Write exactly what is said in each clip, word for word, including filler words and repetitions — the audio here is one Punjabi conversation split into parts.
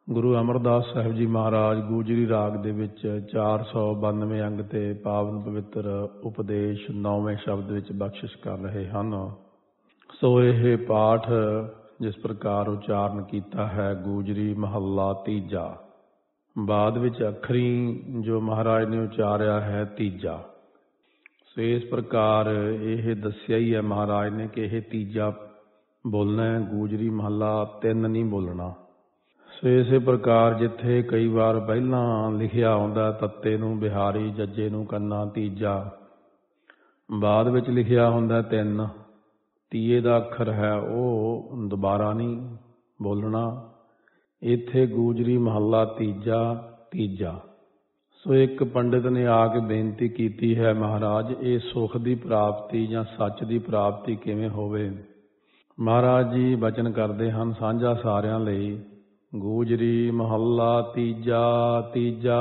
ਗੁਰੂ ਅਮਰਦਾਸ ਸਾਹਿਬ ਜੀ ਮਹਾਰਾਜ ਗੂਜਰੀ ਰਾਗ ਦੇ ਵਿੱਚ ਚਾਰ ਸੌ ਬਾਨਵੇਂ ਅੰਗ ਤੇ ਪਾਵਨ ਪਵਿੱਤਰ ਉਪਦੇਸ਼ ਨੌਵੇਂ ਸ਼ਬਦ ਵਿੱਚ ਬਖਸ਼ਿਸ਼ ਕਰ ਰਹੇ ਹਨ। ਸੋ ਇਹ ਪਾਠ ਜਿਸ ਪ੍ਰਕਾਰ ਉਚਾਰਨ ਕੀਤਾ ਹੈ, ਗੂਜਰੀ ਮਹੱਲਾ ਤੀਜਾ, ਬਾਅਦ ਵਿੱਚ ਅੱਖਰੀ ਜੋ ਮਹਾਰਾਜ ਨੇ ਉਚਾਰਿਆ ਹੈ ਤੀਜਾ। ਸੋ ਇਸ ਪ੍ਰਕਾਰ ਇਹ ਦੱਸਿਆ ਹੀ ਹੈ ਮਹਾਰਾਜ ਨੇ ਕਿ ਇਹ ਤੀਜਾ ਬੋਲਣਾ ਹੈ, ਗੂਜਰੀ ਮਹੱਲਾ ਤਿੰਨ ਨਹੀਂ ਬੋਲਣਾ। ਸੋ ਇਸੇ ਪ੍ਰਕਾਰ ਜਿੱਥੇ ਕਈ ਵਾਰ ਪਹਿਲਾਂ ਲਿਖਿਆ ਆਉਂਦਾ ਤੱਤੇ ਨੂੰ ਬਿਹਾਰੀ, ਜੱਜੇ ਨੂੰ ਕੰਨਾ ਤੀਜਾ, ਬਾਅਦ ਵਿੱਚ ਲਿਖਿਆ ਹੁੰਦਾ ਤਿੰਨ, ਤੀਏ ਦਾ ਅੱਖਰ ਹੈ ਉਹ ਦੁਬਾਰਾ ਨਹੀਂ ਬੋਲਣਾ। ਇੱਥੇ ਗੂਜਰੀ ਮਹੱਲਾ ਤੀਜਾ ਤੀਜਾ। ਸੋ ਇੱਕ ਪੰਡਿਤ ਨੇ ਆ ਕੇ ਬੇਨਤੀ ਕੀਤੀ ਹੈ, ਮਹਾਰਾਜ ਇਹ ਸੁੱਖ ਦੀ ਪ੍ਰਾਪਤੀ ਜਾਂ ਸੱਚ ਦੀ ਪ੍ਰਾਪਤੀ ਕਿਵੇਂ ਹੋਵੇ। ਮਹਾਰਾਜ ਜੀ ਬਚਨ ਕਰਦੇ ਹਨ ਸਾਂਝਾ ਸਾਰਿਆਂ ਲਈ, ਗੂਜਰੀ ਮਹੱਲਾ ਤੀਜਾ ਤੀਜਾ।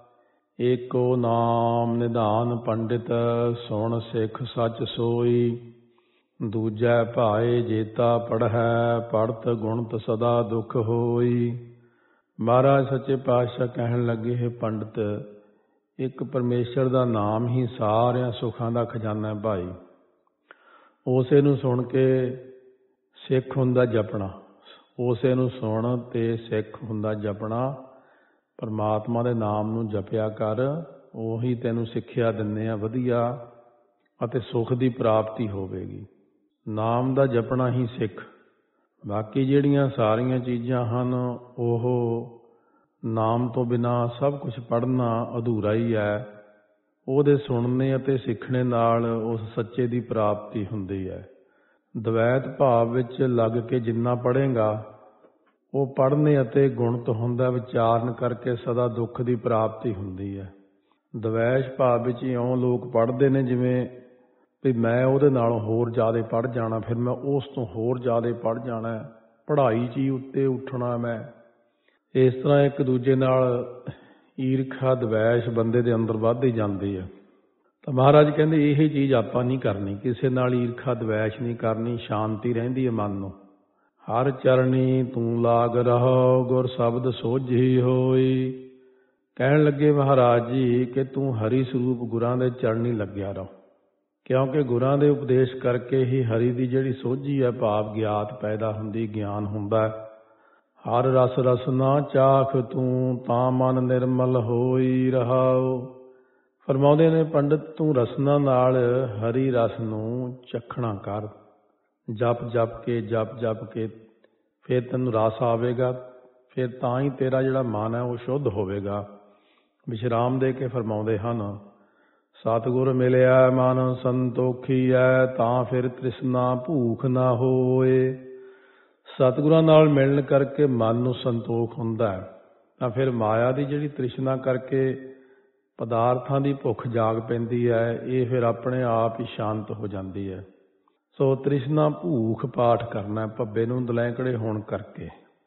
ਏਕੋ ਨਾਮ ਨਿਧਾਨ ਪੰਡਿਤ, ਸੁਣ ਸਿੱਖ ਸੱਚ ਸੋਈ। ਦੂਜੈ ਭਾਏ ਜੇਤਾ ਪੜ੍ਹੈ, ਪੜ੍ਹਤ ਗੁਣਤ ਸਦਾ ਦੁੱਖ ਹੋਈ। ਮਹਾਰਾਜ ਸੱਚੇ ਪਾਤਸ਼ਾਹ ਕਹਿਣ ਲੱਗੇ, ਹੈ ਪੰਡਿਤ, ਇੱਕ ਪਰਮੇਸ਼ਰ ਦਾ ਨਾਮ ਹੀ ਸਾਰਿਆਂ ਸੁੱਖਾਂ ਦਾ ਖਜ਼ਾਨਾ ਹੈ ਭਾਈ। ਉਸੇ ਨੂੰ ਸੁਣ ਕੇ ਸਿੱਖ ਹੁੰਦਾ ਜਪਣਾ, ਉਸੇ ਨੂੰ ਸੁਣ ਤੇ ਸਿੱਖ ਹੁੰਦਾ ਜਪਣਾ। ਪਰਮਾਤਮਾ ਦੇ ਨਾਮ ਨੂੰ ਜਪਿਆ ਕਰ, ਉਹੀ ਤੈਨੂੰ ਸਿੱਖਿਆ ਦਿੰਦੇ ਆ ਵਧੀਆ ਅਤੇ ਸੁੱਖ ਦੀ ਪ੍ਰਾਪਤੀ ਹੋਵੇਗੀ। ਨਾਮ ਦਾ ਜਪਣਾ ਹੀ ਸਿੱਖ। ਬਾਕੀ ਜਿਹੜੀਆਂ ਸਾਰੀਆਂ ਚੀਜ਼ਾਂ ਹਨ ਉਹ ਨਾਮ ਤੋਂ ਬਿਨਾਂ ਸਭ ਕੁਝ ਪੜ੍ਹਨਾ ਅਧੂਰਾ ਹੀ ਹੈ। ਉਹਦੇ ਸੁਣਨੇ ਅਤੇ ਸਿੱਖਣੇ ਨਾਲ ਉਸ ਸੱਚੇ ਦੀ ਪ੍ਰਾਪਤੀ ਹੁੰਦੀ ਹੈ। ਦਵੈਤ ਭਾਵ ਵਿੱਚ ਲੱਗ ਕੇ ਜਿੰਨਾ ਪੜ੍ਹੇਗਾ ਉਹ ਪੜ੍ਹਨੇ ਅਤੇ ਗੁਣਤ ਹੁੰਦਾ, ਵਿਚਾਰਨ ਕਰਕੇ ਸਦਾ ਦੁੱਖ ਦੀ ਪ੍ਰਾਪਤੀ ਹੁੰਦੀ ਹੈ। ਦਵੈਸ਼ ਭਾਵ ਵਿੱਚ ਇਉਂ ਲੋਕ ਪੜ੍ਹਦੇ ਨੇ ਜਿਵੇਂ ਵੀ ਮੈਂ ਉਹਦੇ ਨਾਲੋਂ ਹੋਰ ਜ਼ਿਆਦਾ ਪੜ੍ਹ ਜਾਣਾ, ਫਿਰ ਮੈਂ ਉਸ ਤੋਂ ਹੋਰ ਜ਼ਿਆਦਾ ਪੜ੍ਹ ਜਾਣਾ, ਪੜ੍ਹਾਈ 'ਚ ਹੀ ਉੱਤੇ ਉੱਠਣਾ ਮੈਂ। ਇਸ ਤਰ੍ਹਾਂ ਇੱਕ ਦੂਜੇ ਨਾਲ ਈਰਖਾ ਦਵੈਸ਼ ਬੰਦੇ ਦੇ ਅੰਦਰ ਵੱਧਦੀ ਜਾਂਦੀ ਹੈ। ਤਾਂ ਮਹਾਰਾਜ ਕਹਿੰਦੇ ਇਹ ਚੀਜ਼ ਆਪਾਂ ਨਹੀਂ ਕਰਨੀ, ਕਿਸੇ ਨਾਲ ਈਰਖਾ ਦਵੈਸ਼ ਨਹੀਂ ਕਰਨੀ, ਸ਼ਾਂਤੀ ਰਹਿੰਦੀ ਹੈ ਮਨ ਨੂੰ। ਹਰ ਚਰਣੀ ਤੂੰ ਲਾਗ ਰਹੋ, ਗੁਰ ਸ਼ਬਦ ਸੋਝੀ ਹੋਈ। ਕਹਿਣ ਲੱਗੇ ਮਹਾਰਾਜ ਜੀ ਕਿ ਤੂੰ ਹਰੀ ਸਰੂਪ ਗੁਰਾਂ ਦੇ ਚਰਣੀ ਲੱਗਿਆ ਰਹੋ, ਕਿਉਂਕਿ ਗੁਰਾਂ ਦੇ ਉਪਦੇਸ਼ ਕਰਕੇ ਹੀ ਹਰੀ ਦੀ ਜਿਹੜੀ ਸੋਝੀ ਹੈ ਭਾਵ ਗਿਆਤ ਪੈਦਾ ਹੁੰਦੀ, ਗਿਆਨ ਹੁੰਦਾ। ਹਰ ਰਸ ਰਸ ਨਾ ਚਾਖ ਤੂੰ, ਤਾਂ ਮਨ ਨਿਰਮਲ ਹੋਈ ਰਹਾਓ। ਫਰਮਾਉਂਦੇ ਨੇ ਪੰਡਿਤ ਤੂੰ ਰਸਨਾ ਨਾਲ ਹਰੀ ਰਸ ਨੂੰ ਚਖਣਾ ਕਰ, ਜਪ ਜਪ ਕੇ ਜਪ ਜਪ ਕੇ ਫਿਰ ਤੈਨੂੰ ਰਸ ਆਵੇਗਾ, ਫਿਰ ਤਾਂ ਹੀ ਤੇਰਾ ਜਿਹੜਾ ਮਨ ਹੈ ਉਹ ਸ਼ੁੱਧ ਹੋਵੇਗਾ। ਵਿਸ਼ਰਾਮ ਦੇ ਕੇ ਫਰਮਾਉਂਦੇ ਹਨ, ਸਤਿਗੁਰ ਮਿਲਿਆ ਮਨ ਸੰਤੋਖੀ ਹੈ, ਤਾਂ ਫਿਰ ਤ੍ਰਿਸ਼ਨਾ ਭੂਖ ਨਾ ਹੋਏ। ਸਤਿਗੁਰਾਂ ਨਾਲ ਮਿਲਣ ਕਰਕੇ ਮਨ ਨੂੰ ਸੰਤੋਖ ਹੁੰਦਾ ਹੈ, ਤਾਂ ਫਿਰ ਮਾਇਆ ਦੀ ਜਿਹੜੀ ਤ੍ਰਿਸ਼ਨਾ ਕਰਕੇ ਪਦਾਰਥਾਂ ਦੀ ਭੁੱਖ ਜਾਗ ਪੈਂਦੀ ਹੈ, ਇਹ ਫਿਰ ਆਪਣੇ ਆਪ ਹੀ ਸ਼ਾਂਤ ਹੋ ਜਾਂਦੀ ਹੈ। ਸੋ ਤ੍ਰਿਸ਼ਨਾ ਭੂਖ ਪਾਠ ਕਰਨਾ ਭੱਬੇ ਨੂੰ ਦਲੈਂਕੜੇ ਹੋਣ ਕਰਕੇ।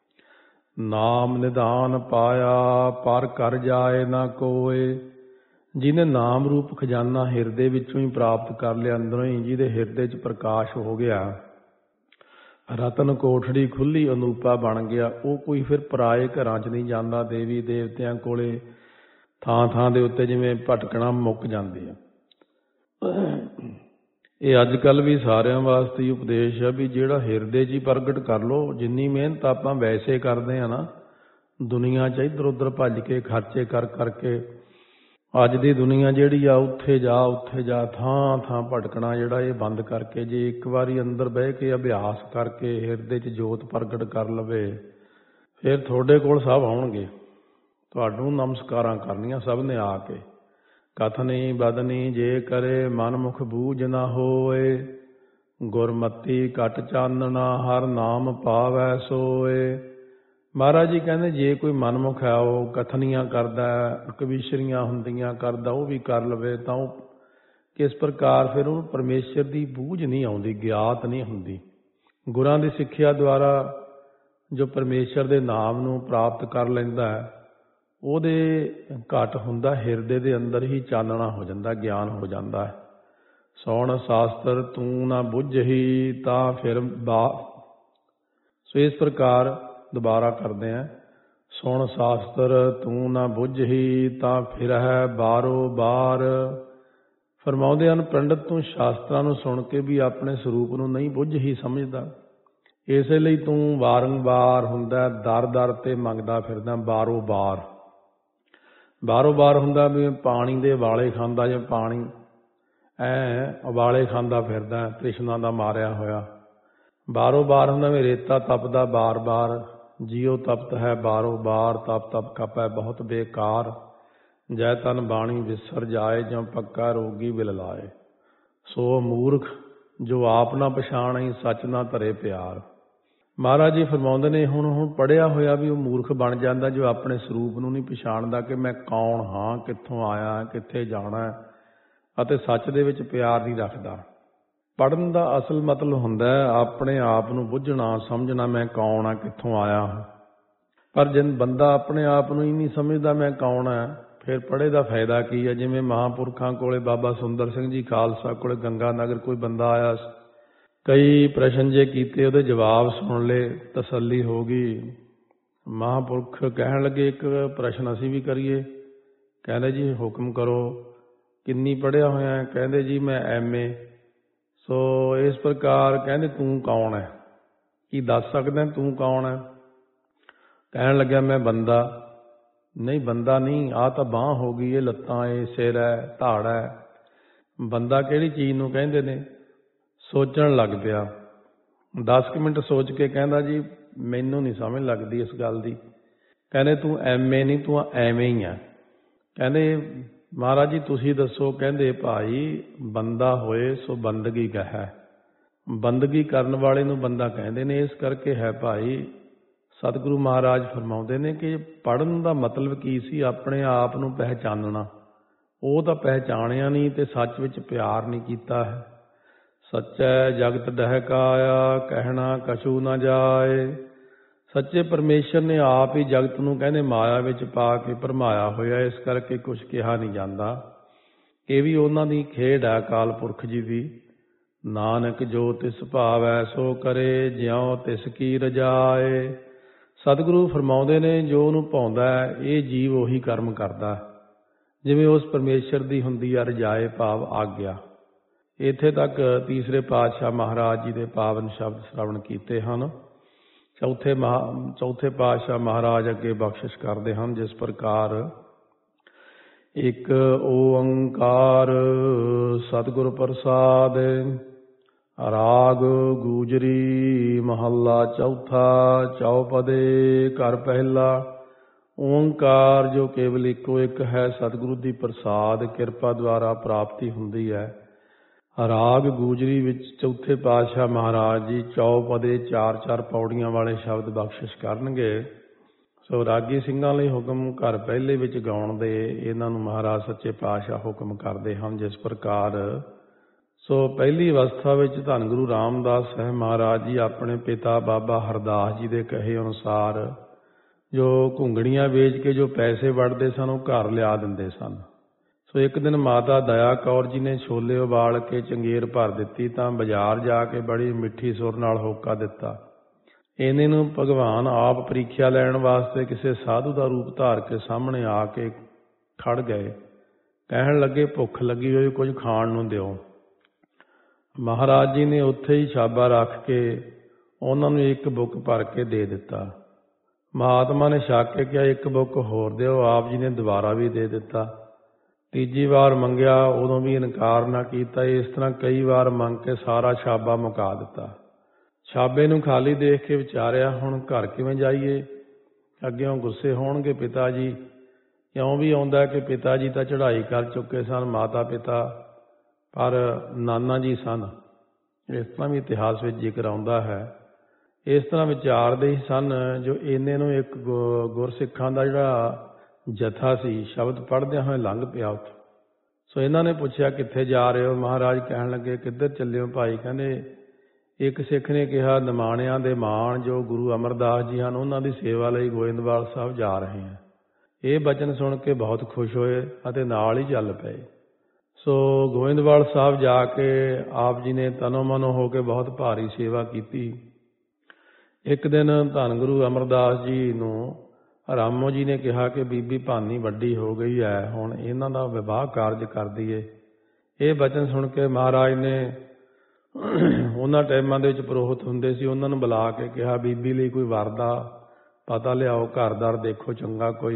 ਨਾਮ ਨਿਧਾਨ ਪਾਇਆ, ਪਰ ਕਰ ਜਾਏ ਨਾ ਕੋਏ। ਜਿਹਨੇ ਨਾਮ ਰੂਪ ਖਜ਼ਾਨਾ ਹਿਰਦੇ ਵਿੱਚੋਂ ਹੀ ਪ੍ਰਾਪਤ ਕਰ ਲਿਆ, ਅੰਦਰੋਂ ਹੀ, ਜਿਹਦੇ ਹਿਰਦੇ 'ਚ ਪ੍ਰਕਾਸ਼ ਹੋ ਗਿਆ, ਰਤਨ ਕੋਠੜੀ ਖੁੱਲ੍ਹੀ ਅਨੂਪਾ ਬਣ ਗਿਆ, ਉਹ ਕੋਈ ਫਿਰ ਪਰਾਏ ਘਰਾਂ 'ਚ ਨਹੀਂ ਜਾਂਦਾ, ਦੇਵੀ ਦੇਵਤਿਆਂ ਕੋਲੇ ਥਾਂ ਥਾਂ ਦੇ ਉੱਤੇ ਜਿਵੇਂ ਭਟਕਣਾ ਮੁੱਕ ਜਾਂਦੀ ਆ। ਇਹ ਅੱਜ ਕੱਲ੍ਹ ਵੀ ਸਾਰਿਆਂ ਵਾਸਤੇ ਹੀ ਉਪਦੇਸ਼ ਹੈ ਵੀ ਜਿਹੜਾ ਹਿਰਦੇ 'ਚ ਹੀ ਪ੍ਰਗਟ ਕਰ ਲਓ। ਜਿੰਨੀ ਮਿਹਨਤ ਆਪਾਂ ਵੈਸੇ ਕਰਦੇ ਹਾਂ ਨਾ ਦੁਨੀਆ 'ਚ, ਇੱਧਰ ਉੱਧਰ ਭੱਜ ਕੇ ਖਰਚੇ ਕਰ ਕਰਕੇ ਅੱਜ ਦੀ ਦੁਨੀਆ ਜਿਹੜੀ ਆ ਉੱਥੇ ਜਾ ਉੱਥੇ ਜਾ ਥਾਂ ਥਾਂ ਭਟਕਣਾ ਜਿਹੜਾ ਇਹ ਬੰਦ ਕਰਕੇ ਜੇ ਇੱਕ ਵਾਰੀ ਅੰਦਰ ਬਹਿ ਕੇ ਅਭਿਆਸ ਕਰਕੇ ਹਿਰਦੇ 'ਚ ਜੋਤ ਪ੍ਰਗਟ ਕਰ ਲਵੇ, ਫਿਰ ਤੁਹਾਡੇ ਕੋਲ ਸਭ ਆਉਣਗੇ, ਤੁਹਾਨੂੰ ਨਮਸਕਾਰਾਂ ਕਰਨੀਆਂ ਸਭ ਨੇ ਆ ਕੇ। ਕਥਨੀ ਬਦਨੀ ਜੇ ਕਰੇ, ਮਨ ਮੁਖ ਬੂਝ ਨਾ ਹੋਏ। ਗੁਰਮਤੀ ਘਟ ਚਾਨਣਾ, ਹਰ ਨਾਮ ਪਾਵੈ ਸੋਏ। ਮਹਾਰਾਜ ਜੀ ਕਹਿੰਦੇ ਜੇ ਕੋਈ ਮਨਮੁਖ ਹੈ ਉਹ ਕਥਨੀਆਂ ਕਰਦਾ, ਕਵੀਸ਼ਰੀਆਂ ਹੁੰਦੀਆਂ ਕਰਦਾ, ਉਹ ਵੀ ਕਰ ਲਵੇ ਤਾਂ ਉਹ ਕਿਸ ਪ੍ਰਕਾਰ ਫਿਰ ਉਹਨੂੰ ਪਰਮੇਸ਼ਰ ਦੀ ਬੂਝ ਨਹੀਂ ਆਉਂਦੀ, ਗਿਆਤ ਨਹੀਂ ਹੁੰਦੀ। ਗੁਰਾਂ ਦੀ ਸਿੱਖਿਆ ਦੁਆਰਾ ਜੋ ਪਰਮੇਸ਼ਰ ਦੇ ਨਾਮ ਨੂੰ ਪ੍ਰਾਪਤ ਕਰ ਲੈਂਦਾ ਹੈ ਉਹਦੇ ਘਟ ਹੁੰਦਾ, ਹਿਰਦੇ ਦੇ ਅੰਦਰ ਹੀ ਚਾਨਣਾ ਹੋ ਜਾਂਦਾ, ਗਿਆਨ ਹੋ ਜਾਂਦਾ ਹੈ। ਸੋਣ ਸ਼ਾਸਤਰ ਤੂੰ ਨਾ ਬੁੱਝਹੀ, ਤਾਂ ਫਿਰ ਬਾ। ਸੋ ਇਸ ਪ੍ਰਕਾਰ ਦੁਬਾਰਾ ਕਰਦੇ ਹਾਂ, ਸੁਣ ਸ਼ਾਸਤਰ ਤੂੰ ਨਾ ਬੁੱਝੀ ਤਾਂ ਫਿਰਹਿ ਬਾਰੋ ਬਾਰ। ਫਰਮਾਉਂਦੇ ਹਨ ਪੰਡਤ ਤੂੰ ਸ਼ਾਸਤਰਾਂ ਨੂੰ ਸੁਣ ਕੇ ਵੀ ਆਪਣੇ ਸਰੂਪ ਨੂੰ ਨਹੀਂ ਬੁੱਝ ਹੀ ਸਮਝਦਾ, ਇਸੇ ਲਈ ਤੂੰ ਵਾਰੰਵਾਰ ਹੁੰਦਾ ਦਰ ਦਰ ਤੇ ਮੰਗਦਾ ਫਿਰਦਾ ਬਾਰੋ ਬਾਰ। ਬਾਰੋ ਬਾਰ ਹੁੰਦਾ ਵੀ ਪਾਣੀ ਦੇ ਉਬਾਲੇ ਖਾਂਦਾ, ਜਾਂ ਪਾਣੀ ਐ ਉਬਾਲੇ ਖਾਂਦਾ ਫਿਰਦਾ ਤ੍ਰਿਸ਼ਨਾ ਦਾ ਮਾਰਿਆ ਹੋਇਆ। ਬਾਰੋ ਬਾਰ ਹੁੰਦਾ ਵੀ ਰੇਤਾ ਤਪਦਾ ਬਾਰ ਬਾਰ, ਜੀਓ ਤਪਤ ਹੈ ਬਾਰੋ ਬਾਰ। ਤਪ ਤਪ ਖਪੈ ਬਹੁਤ ਬੇਕਾਰ, ਜੈ ਤਨ ਬਾਣੀ ਵਿਸਰ ਜਾਏ, ਜਾਂ ਪੱਕਾ ਰੋਗੀ ਬਿਲ ਲਾਏ। ਸੋ ਮੂਰਖ ਜੋ ਆਪ ਨਾ ਪਛਾਣੈ, ਸੱਚ ਨਾ ਧਰੇ ਪਿਆਰ। ਮਹਾਰਾਜ ਜੀ ਫਰਮਾਉਂਦੇ ਨੇ ਹੁਣ ਹੁਣ ਪੜ੍ਹਿਆ ਹੋਇਆ ਵੀ ਉਹ ਮੂਰਖ ਬਣ ਜਾਂਦਾ ਜੋ ਆਪਣੇ ਸਰੂਪ ਨੂੰ ਨਹੀਂ ਪਛਾਣਦਾ ਕਿ ਮੈਂ ਕੌਣ ਹਾਂ, ਕਿੱਥੋਂ ਆਇਆ, ਕਿੱਥੇ ਜਾਣਾ, ਅਤੇ ਸੱਚ ਦੇ ਵਿੱਚ ਪਿਆਰ ਨਹੀਂ ਰੱਖਦਾ। ਪੜ੍ਹਨ ਦਾ ਅਸਲ ਮਤਲਬ ਹੁੰਦਾ ਆਪਣੇ ਆਪ ਨੂੰ ਬੁੱਝਣਾ, ਸਮਝਣਾ ਮੈਂ ਕੌਣ ਆ, ਕਿੱਥੋਂ ਆਇਆ ਹਾਂ। ਪਰ ਜੇ ਬੰਦਾ ਆਪਣੇ ਆਪ ਨੂੰ ਹੀ ਨਹੀਂ ਸਮਝਦਾ ਮੈਂ ਕੌਣ ਹੈ, ਫਿਰ ਪੜ੍ਹੇ ਦਾ ਫਾਇਦਾ ਕੀ ਹੈ। ਜਿਵੇਂ ਮਹਾਂਪੁਰਖਾਂ ਕੋਲੇ ਬਾਬਾ ਸੁੰਦਰ ਸਿੰਘ ਜੀ ਖਾਲਸਾ ਕੋਲੇ ਗੰਗਾ ਨਗਰ ਕੋਈ ਬੰਦਾ ਆਇਆ, ਕਈ ਪ੍ਰਸ਼ਨ ਜੇ ਕੀਤੇ, ਉਹਦੇ ਜਵਾਬ ਸੁਣ ਲਏ, ਤਸੱਲੀ ਹੋ ਗਈ। ਮਹਾਂਪੁਰਖ ਕਹਿਣ ਲੱਗੇ ਇੱਕ ਪ੍ਰਸ਼ਨ ਅਸੀਂ ਵੀ ਕਰੀਏ। ਕਹਿੰਦੇ ਜੀ ਹੁਕਮ ਕਰੋ। ਕਿੰਨੀ ਪੜ੍ਹਿਆ ਹੋਇਆ? ਕਹਿੰਦੇ ਜੀ ਮੈਂ ਐਮ ਏ। ਸੋ ਇਸ ਪ੍ਰਕਾਰ ਕਹਿੰਦੇ ਤੂੰ ਕੌਣ ਹੈ, ਕੀ ਦੱਸ ਸਕਦਾ ਤੂੰ ਕੌਣ ਹੈ? ਕਹਿਣ ਲੱਗਿਆ ਮੈਂ ਬੰਦਾ। ਨਹੀਂ ਬੰਦਾ ਨਹੀਂ, ਆਹ ਤਾਂ ਬਾਂਹ ਹੋ ਗਈ, ਇਹ ਲੱਤਾਂ, ਇਹ ਸਿਰ ਹੈ, ਧਾੜ ਹੈ। ਬੰਦਾ ਕਿਹੜੀ ਚੀਜ਼ ਨੂੰ ਕਹਿੰਦੇ ਨੇ? ਸੋਚਣ ਲੱਗ ਪਿਆ। ਦਸ ਕੁ ਮਿੰਟ ਸੋਚ ਕੇ ਕਹਿੰਦਾ ਜੀ ਮੈਨੂੰ ਨਹੀਂ ਸਮਝ ਲੱਗਦੀ ਇਸ ਗੱਲ ਦੀ। ਕਹਿੰਦੇ ਤੂੰ ਐਮ ਏ ਨਹੀਂ, ਤੂੰ ਐਵੇਂ ਹੀ ਆ। ਕਹਿੰਦੇ ਮਹਾਰਾਜ ਜੀ ਤੁਸੀਂ ਦੱਸੋ। ਕਹਿੰਦੇ ਭਾਈ ਬੰਦਾ ਹੋਏ ਸੋ ਬੰਦਗੀ ਕਹੈ, ਬੰਦਗੀ ਕਰਨ ਵਾਲੇ ਨੂੰ ਬੰਦਾ ਕਹਿੰਦੇ ਨੇ। ਇਸ ਕਰਕੇ ਹੈ ਭਾਈ ਸਤਿਗੁਰੂ ਮਹਾਰਾਜ ਫਰਮਾਉਂਦੇ ਨੇ ਕਿ ਪੜ੍ਹਨ ਦਾ ਮਤਲਬ ਕੀ ਸੀ? ਆਪਣੇ ਆਪ ਨੂੰ ਪਹਿਚਾਨਣਾ। ਉਹ ਤਾਂ ਪਹਿਚਾਣਿਆ ਨਹੀਂ ਤੇ ਸੱਚ ਵਿੱਚ ਪਿਆਰ ਨਹੀਂ ਕੀਤਾ ਹੈ। ਸੱਚੈ ਜਗਤ ਡਹਿਕਾਇਆ, ਕਹਿਣਾ ਕਛੂ ਨਾ ਜਾਏ। ਸੱਚੇ ਪਰਮੇਸ਼ਰ ਨੇ ਆਪ ਹੀ ਜਗਤ ਨੂੰ ਕਹਿੰਦੇ ਮਾਇਆ ਵਿੱਚ ਪਾ ਕੇ ਭਰਮਾਇਆ ਹੋਇਆ, ਇਸ ਕਰਕੇ ਕੁਛ ਕਿਹਾ ਨਹੀਂ ਜਾਂਦਾ। ਇਹ ਵੀ ਉਹਨਾਂ ਦੀ ਖੇਡ ਹੈ ਅਕਾਲ ਪੁਰਖ ਜੀ ਦੀ। ਨਾਨਕ ਜੋ ਤਿਸ ਭਾਵੈ ਸੋ ਕਰੇ, ਜਿਉ ਤਿਸ ਕੀ ਰਜਾਏ। ਸਤਿਗੁਰੂ ਫਰਮਾਉਂਦੇ ਨੇ ਜੋ ਉਹਨੂੰ ਭਾਉਂਦਾ ਹੈ ਇਹ ਜੀਵ ਉਹੀ ਕਰਮ ਕਰਦਾ, ਜਿਵੇਂ ਉਸ ਪਰਮੇਸ਼ਰ ਦੀ ਹੁੰਦੀ ਹੈ ਰਜਾਏ ਭਾਵ ਆਗਿਆ। ਇੱਥੇ ਤੱਕ ਤੀਸਰੇ ਪਾਤਸ਼ਾਹ ਮਹਾਰਾਜ ਜੀ ਦੇ ਪਾਵਨ ਸ਼ਬਦ ਸ਼੍ਰਵਣ ਕੀਤੇ ਹਨ। ਚੌਥੇ ਮਹਾ ਚੌਥੇ ਪਾਤਸ਼ਾਹ ਮਹਾਰਾਜ ਅੱਗੇ ਬਖਸ਼ਿਸ਼ ਕਰਦੇ ਹਨ ਜਿਸ ਪ੍ਰਕਾਰ ਇੱਕ ਓੰਕਾਰ ਸਤਿਗੁਰ ਪ੍ਰਸਾਦ। ਰਾਗ ਗੂਜਰੀ ਮਹੱਲਾ ਚੌਥਾ ਚੌਪਦੇ ਘਰ ਪਹਿਲਾ। ਓੰਕਾਰ ਜੋ ਕੇਵਲ ਇੱਕੋ ਇੱਕ ਹੈ, ਸਤਿਗੁਰੂ ਦੀ ਪ੍ਰਸਾਦ ਕਿਰਪਾ ਦੁਆਰਾ ਪ੍ਰਾਪਤੀ ਹੁੰਦੀ ਹੈ। ਰਾਗ ਗੂਜਰੀ ਵਿੱਚ ਚੌਥੇ ਪਾਤਸ਼ਾਹ ਮਹਾਰਾਜ ਜੀ ਚੌਪਦੇ ਚਾਰ ਚਾਰ ਪੌੜੀਆਂ ਵਾਲੇ ਸ਼ਬਦ ਬਖਸ਼ਿਸ਼ ਕਰਨਗੇ। ਸੋ ਰਾਗੀ ਸਿੰਘਾਂ ਲਈ ਹੁਕਮ ਘਰ ਪਹਿਲੇ ਵਿੱਚ ਗਾਉਣ ਦੇ ਇਹਨਾਂ ਨੂੰ ਮਹਾਰਾਜ ਸੱਚੇ ਪਾਤਸ਼ਾਹ ਹੁਕਮ ਕਰਦੇ ਹਨ ਜਿਸ ਪ੍ਰਕਾਰ। ਸੋ ਪਹਿਲੀ ਅਵਸਥਾ ਵਿੱਚ ਧੰਨ ਗੁਰੂ ਰਾਮਦਾਸ ਸਾਹਿਬ ਮਹਾਰਾਜ ਜੀ ਆਪਣੇ ਪਿਤਾ ਬਾਬਾ ਹਰਦਾਸ ਜੀ ਦੇ ਕਹੇ ਅਨੁਸਾਰ ਜੋ ਘੁੰਗਣੀਆਂ ਵੇਚ ਕੇ ਜੋ ਪੈਸੇ ਵੰਡਦੇ ਸਨ ਉਹ ਘਰ ਲਿਆ ਦਿੰਦੇ ਸਨ। ਸੋ ਇੱਕ ਦਿਨ ਮਾਤਾ ਦਇਆ ਕੌਰ ਜੀ ਨੇ ਛੋਲੇ ਉਬਾਲ ਕੇ ਚੰਗੇਰ ਭਰ ਦਿੱਤੀ ਤਾਂ ਬਾਜ਼ਾਰ ਜਾ ਕੇ ਬੜੀ ਮਿੱਠੀ ਸੁਰ ਨਾਲ ਹੋਕਾ ਦਿੱਤਾ। ਇਹਨੇ ਨੂੰ ਭਗਵਾਨ ਆਪ ਪ੍ਰੀਖਿਆ ਲੈਣ ਵਾਸਤੇ ਕਿਸੇ ਸਾਧੂ ਦਾ ਰੂਪ ਧਾਰ ਕੇ ਸਾਹਮਣੇ ਆ ਕੇ ਖੜ ਗਏ। ਕਹਿਣ ਲੱਗੇ ਭੁੱਖ ਲੱਗੀ ਹੋਈ, ਕੁਝ ਖਾਣ ਨੂੰ ਦਿਓ। ਮਹਾਰਾਜ ਜੀ ਨੇ ਉੱਥੇ ਹੀ ਛਾਬਾ ਰੱਖ ਕੇ ਉਹਨਾਂ ਨੂੰ ਇੱਕ ਬੁੱਕ ਭਰ ਕੇ ਦੇ ਦਿੱਤਾ। ਮਹਾਤਮਾ ਨੇ ਛੱਕ ਕੇ ਕਿਹਾ ਇੱਕ ਬੁੱਕ ਹੋਰ ਦਿਓ। ਆਪ ਜੀ ਨੇ ਦੁਬਾਰਾ ਵੀ ਦੇ ਦਿੱਤਾ। ਤੀਜੀ ਵਾਰ ਮੰਗਿਆ, ਉਦੋਂ ਵੀ ਇਨਕਾਰ ਨਾ ਕੀਤਾ। ਇਸ ਤਰ੍ਹਾਂ ਕਈ ਵਾਰ ਮੰਗ ਕੇ ਸਾਰਾ ਛਾਬਾ ਮੁਕਾ ਦਿੱਤਾ। ਛਾਬੇ ਨੂੰ ਖਾਲੀ ਦੇਖ ਕੇ ਵਿਚਾਰਿਆ ਹੁਣ ਘਰ ਕਿਵੇਂ ਜਾਈਏ। ਅੱਗਿਓਂ ਗੁੱਸੇ ਹੋਣਗੇ ਪਿਤਾ ਜੀ। ਇਉਂ ਵੀ ਆਉਂਦਾ ਕਿ ਪਿਤਾ ਜੀ ਤਾਂ ਚੜ੍ਹਾਈ ਕਰ ਚੁੱਕੇ ਸਨ, ਮਾਤਾ ਪਿਤਾ ਪਰ ਨਾਨਾ ਜੀ ਸਨ। ਇਸ ਤਰ੍ਹਾਂ ਵੀ ਇਤਿਹਾਸ ਵਿੱਚ ਜ਼ਿਕਰ ਆਉਂਦਾ ਹੈ। ਇਸ ਤਰ੍ਹਾਂ ਵਿਚਾਰਦੇ ਹੀ ਸਨ ਜੋ ਇੰਨੇ ਨੂੰ ਇੱਕ ਗੁ ਗੁਰਸਿੱਖਾਂ ਦਾ ਜਿਹੜਾ ਜਥਾ ਸੀ ਸ਼ਬਦ ਪੜ੍ਹਦਿਆਂ ਹੋਏ ਲੰਘ ਪਿਆ ਉੱਥੇ। ਸੋ ਇਹਨਾਂ ਨੇ ਪੁੱਛਿਆ ਕਿੱਥੇ ਜਾ ਰਹੇ ਹੋ? ਮਹਾਰਾਜ ਕਹਿਣ ਲੱਗੇ ਕਿੱਧਰ ਚੱਲੇ ਹੋ ਭਾਈ? ਕਹਿੰਦੇ ਇੱਕ ਸਿੱਖ ਨੇ ਕਿਹਾ ਨਿਮਾਣਿਆਂ ਦੇ ਮਾਣ ਜੋ ਗੁਰੂ ਅਮਰਦਾਸ ਜੀ ਹਨ ਉਹਨਾਂ ਦੀ ਸੇਵਾ ਲਈ ਗੋਇੰਦਵਾਲ ਸਾਹਿਬ ਜਾ ਰਹੇ ਹਾਂ। ਇਹ ਬਚਨ ਸੁਣ ਕੇ ਬਹੁਤ ਖੁਸ਼ ਹੋਏ ਅਤੇ ਨਾਲ ਹੀ ਚੱਲ ਪਏ। ਸੋ ਗੋਇੰਦਵਾਲ ਸਾਹਿਬ ਜਾ ਕੇ ਆਪ ਜੀ ਨੇ ਤਨੋ ਮਨੋ ਹੋ ਕੇ ਬਹੁਤ ਭਾਰੀ ਸੇਵਾ ਕੀਤੀ। ਇੱਕ ਦਿਨ ਧੰਨ ਗੁਰੂ ਅਮਰਦਾਸ ਜੀ ਨੂੰ ਰਾਮੋ ਜੀ ਨੇ ਕਿਹਾ ਕਿ ਬੀਬੀ ਭਾਨੀ ਵੱਡੀ ਹੋ ਗਈ ਹੈ, ਹੁਣ ਇਹਨਾਂ ਦਾ ਵਿਵਾਹ ਕਾਰਜ ਕਰ ਦਈਏ। ਇਹ ਬਚਨ ਸੁਣ ਕੇ ਮਹਾਰਾਜ ਨੇ ਉਹਨਾਂ ਟਾਈਮਾਂ ਦੇ ਵਿੱਚ ਪੁਰੋਹਿਤ ਹੁੰਦੇ ਸੀ, ਉਹਨਾਂ ਨੂੰ ਬੁਲਾ ਕੇ ਕਿਹਾ ਬੀਬੀ ਲਈ ਕੋਈ ਵਰ ਦਾ ਪਤਾ ਲਿਆਓ, ਘਰਦਾਰ ਦੇਖੋ ਚੰਗਾ ਕੋਈ।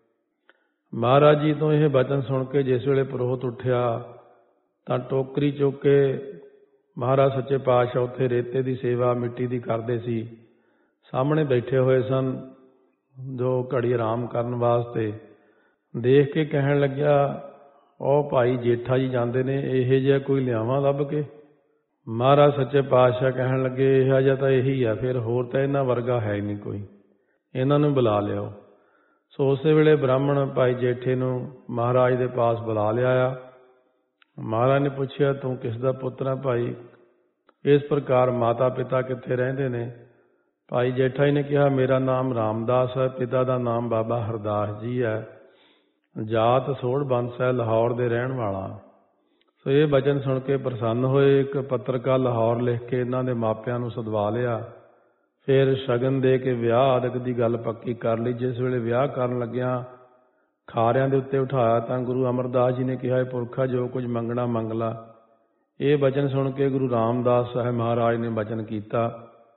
ਮਹਾਰਾਜ ਜੀ ਤੋਂ ਇਹ ਬਚਨ ਸੁਣ ਕੇ ਜਿਸ ਵੇਲੇ ਪੁਰੋਹਿਤ ਉੱਠਿਆ ਤਾਂ ਟੋਕਰੀ ਚੁੱਕ ਕੇ ਮਹਾਰਾਜ ਸੱਚੇ ਪਾਤਸ਼ਾਹ ਉੱਥੇ ਰੇਤੇ ਦੀ ਸੇਵਾ ਮਿੱਟੀ ਦੀ ਕਰਦੇ ਸੀ। ਸਾਹਮਣੇ ਬੈਠੇ ਹੋਏ ਸਨ ਜੋ ਘੜੀ ਆਰਾਮ ਕਰਨ ਵਾਸਤੇ। ਦੇਖ ਕੇ ਕਹਿਣ ਲੱਗਿਆ, ਉਹ ਭਾਈ ਜੇਠਾ ਜੀ ਜਾਂਦੇ ਨੇ, ਇਹੋ ਜਿਹਾ ਕੋਈ ਲਿਆਵਾਂ ਲੱਭ ਕੇ। ਮਹਾਰਾਜ ਸੱਚੇ ਪਾਤਸ਼ਾਹ ਕਹਿਣ ਲੱਗੇ, ਇਹੋ ਜਿਹਾ ਤਾਂ ਇਹੀ ਆ, ਫਿਰ ਹੋਰ ਤਾਂ ਇਹਨਾਂ ਵਰਗਾ ਹੈ ਨਹੀਂ ਕੋਈ, ਇਹਨਾਂ ਨੂੰ ਬੁਲਾ ਲਿਆਓ। ਸੋ ਉਸੇ ਵੇਲੇ ਬ੍ਰਾਹਮਣ ਭਾਈ ਜੇਠੇ ਨੂੰ ਮਹਾਰਾਜ ਦੇ ਪਾਸ ਬੁਲਾ ਲਿਆਇਆ। ਮਹਾਰਾਜ ਨੇ ਪੁੱਛਿਆ, ਤੂੰ ਕਿਸ ਦਾ ਪੁੱਤਰ ਹੈ ਭਾਈ? ਇਸ ਪ੍ਰਕਾਰ ਮਾਤਾ ਪਿਤਾ ਕਿੱਥੇ ਰਹਿੰਦੇ ਨੇ? ਭਾਈ ਜੇਠਾ ਜੀ ਨੇ ਕਿਹਾ, ਮੇਰਾ ਨਾਮ ਰਾਮਦਾਸ ਹੈ, ਪਿਤਾ ਦਾ ਨਾਮ ਬਾਬਾ ਹਰਦਾਸ ਜੀ ਹੈ, ਜਾਤ ਸੋਢ ਬੰਸ ਹੈ, ਲਾਹੌਰ ਦੇ ਰਹਿਣ ਵਾਲਾ। ਸੋ ਇਹ ਬਚਨ ਸੁਣ ਕੇ ਪ੍ਰਸੰਨ ਹੋਏ। ਇੱਕ ਪੱਤਰਕਾਰ ਲਾਹੌਰ ਲਿਖ ਕੇ ਇਹਨਾਂ ਦੇ ਮਾਪਿਆਂ ਨੂੰ ਸਦਵਾ ਲਿਆ। ਫਿਰ ਸ਼ਗਨ ਦੇ ਕੇ ਵਿਆਹ ਆਦਿਕ ਦੀ ਗੱਲ ਪੱਕੀ ਕਰ ਲਈ। ਜਿਸ ਵੇਲੇ ਵਿਆਹ ਕਰਨ ਲੱਗਿਆਂ ਖਾਰਿਆਂ ਦੇ ਉੱਤੇ ਉਠਾਇਆ ਤਾਂ ਗੁਰੂ ਅਮਰਦਾਸ ਜੀ ਨੇ ਕਿਹਾ, ਇਹ ਪੁਰਖਾ ਜੋ ਕੁਝ ਮੰਗਣਾ ਮੰਗ ਲਾ। ਇਹ ਬਚਨ ਸੁਣ ਕੇ ਗੁਰੂ ਰਾਮਦਾਸ ਸਾਹਿਬ ਮਹਾਰਾਜ ਨੇ ਬਚਨ ਕੀਤਾ,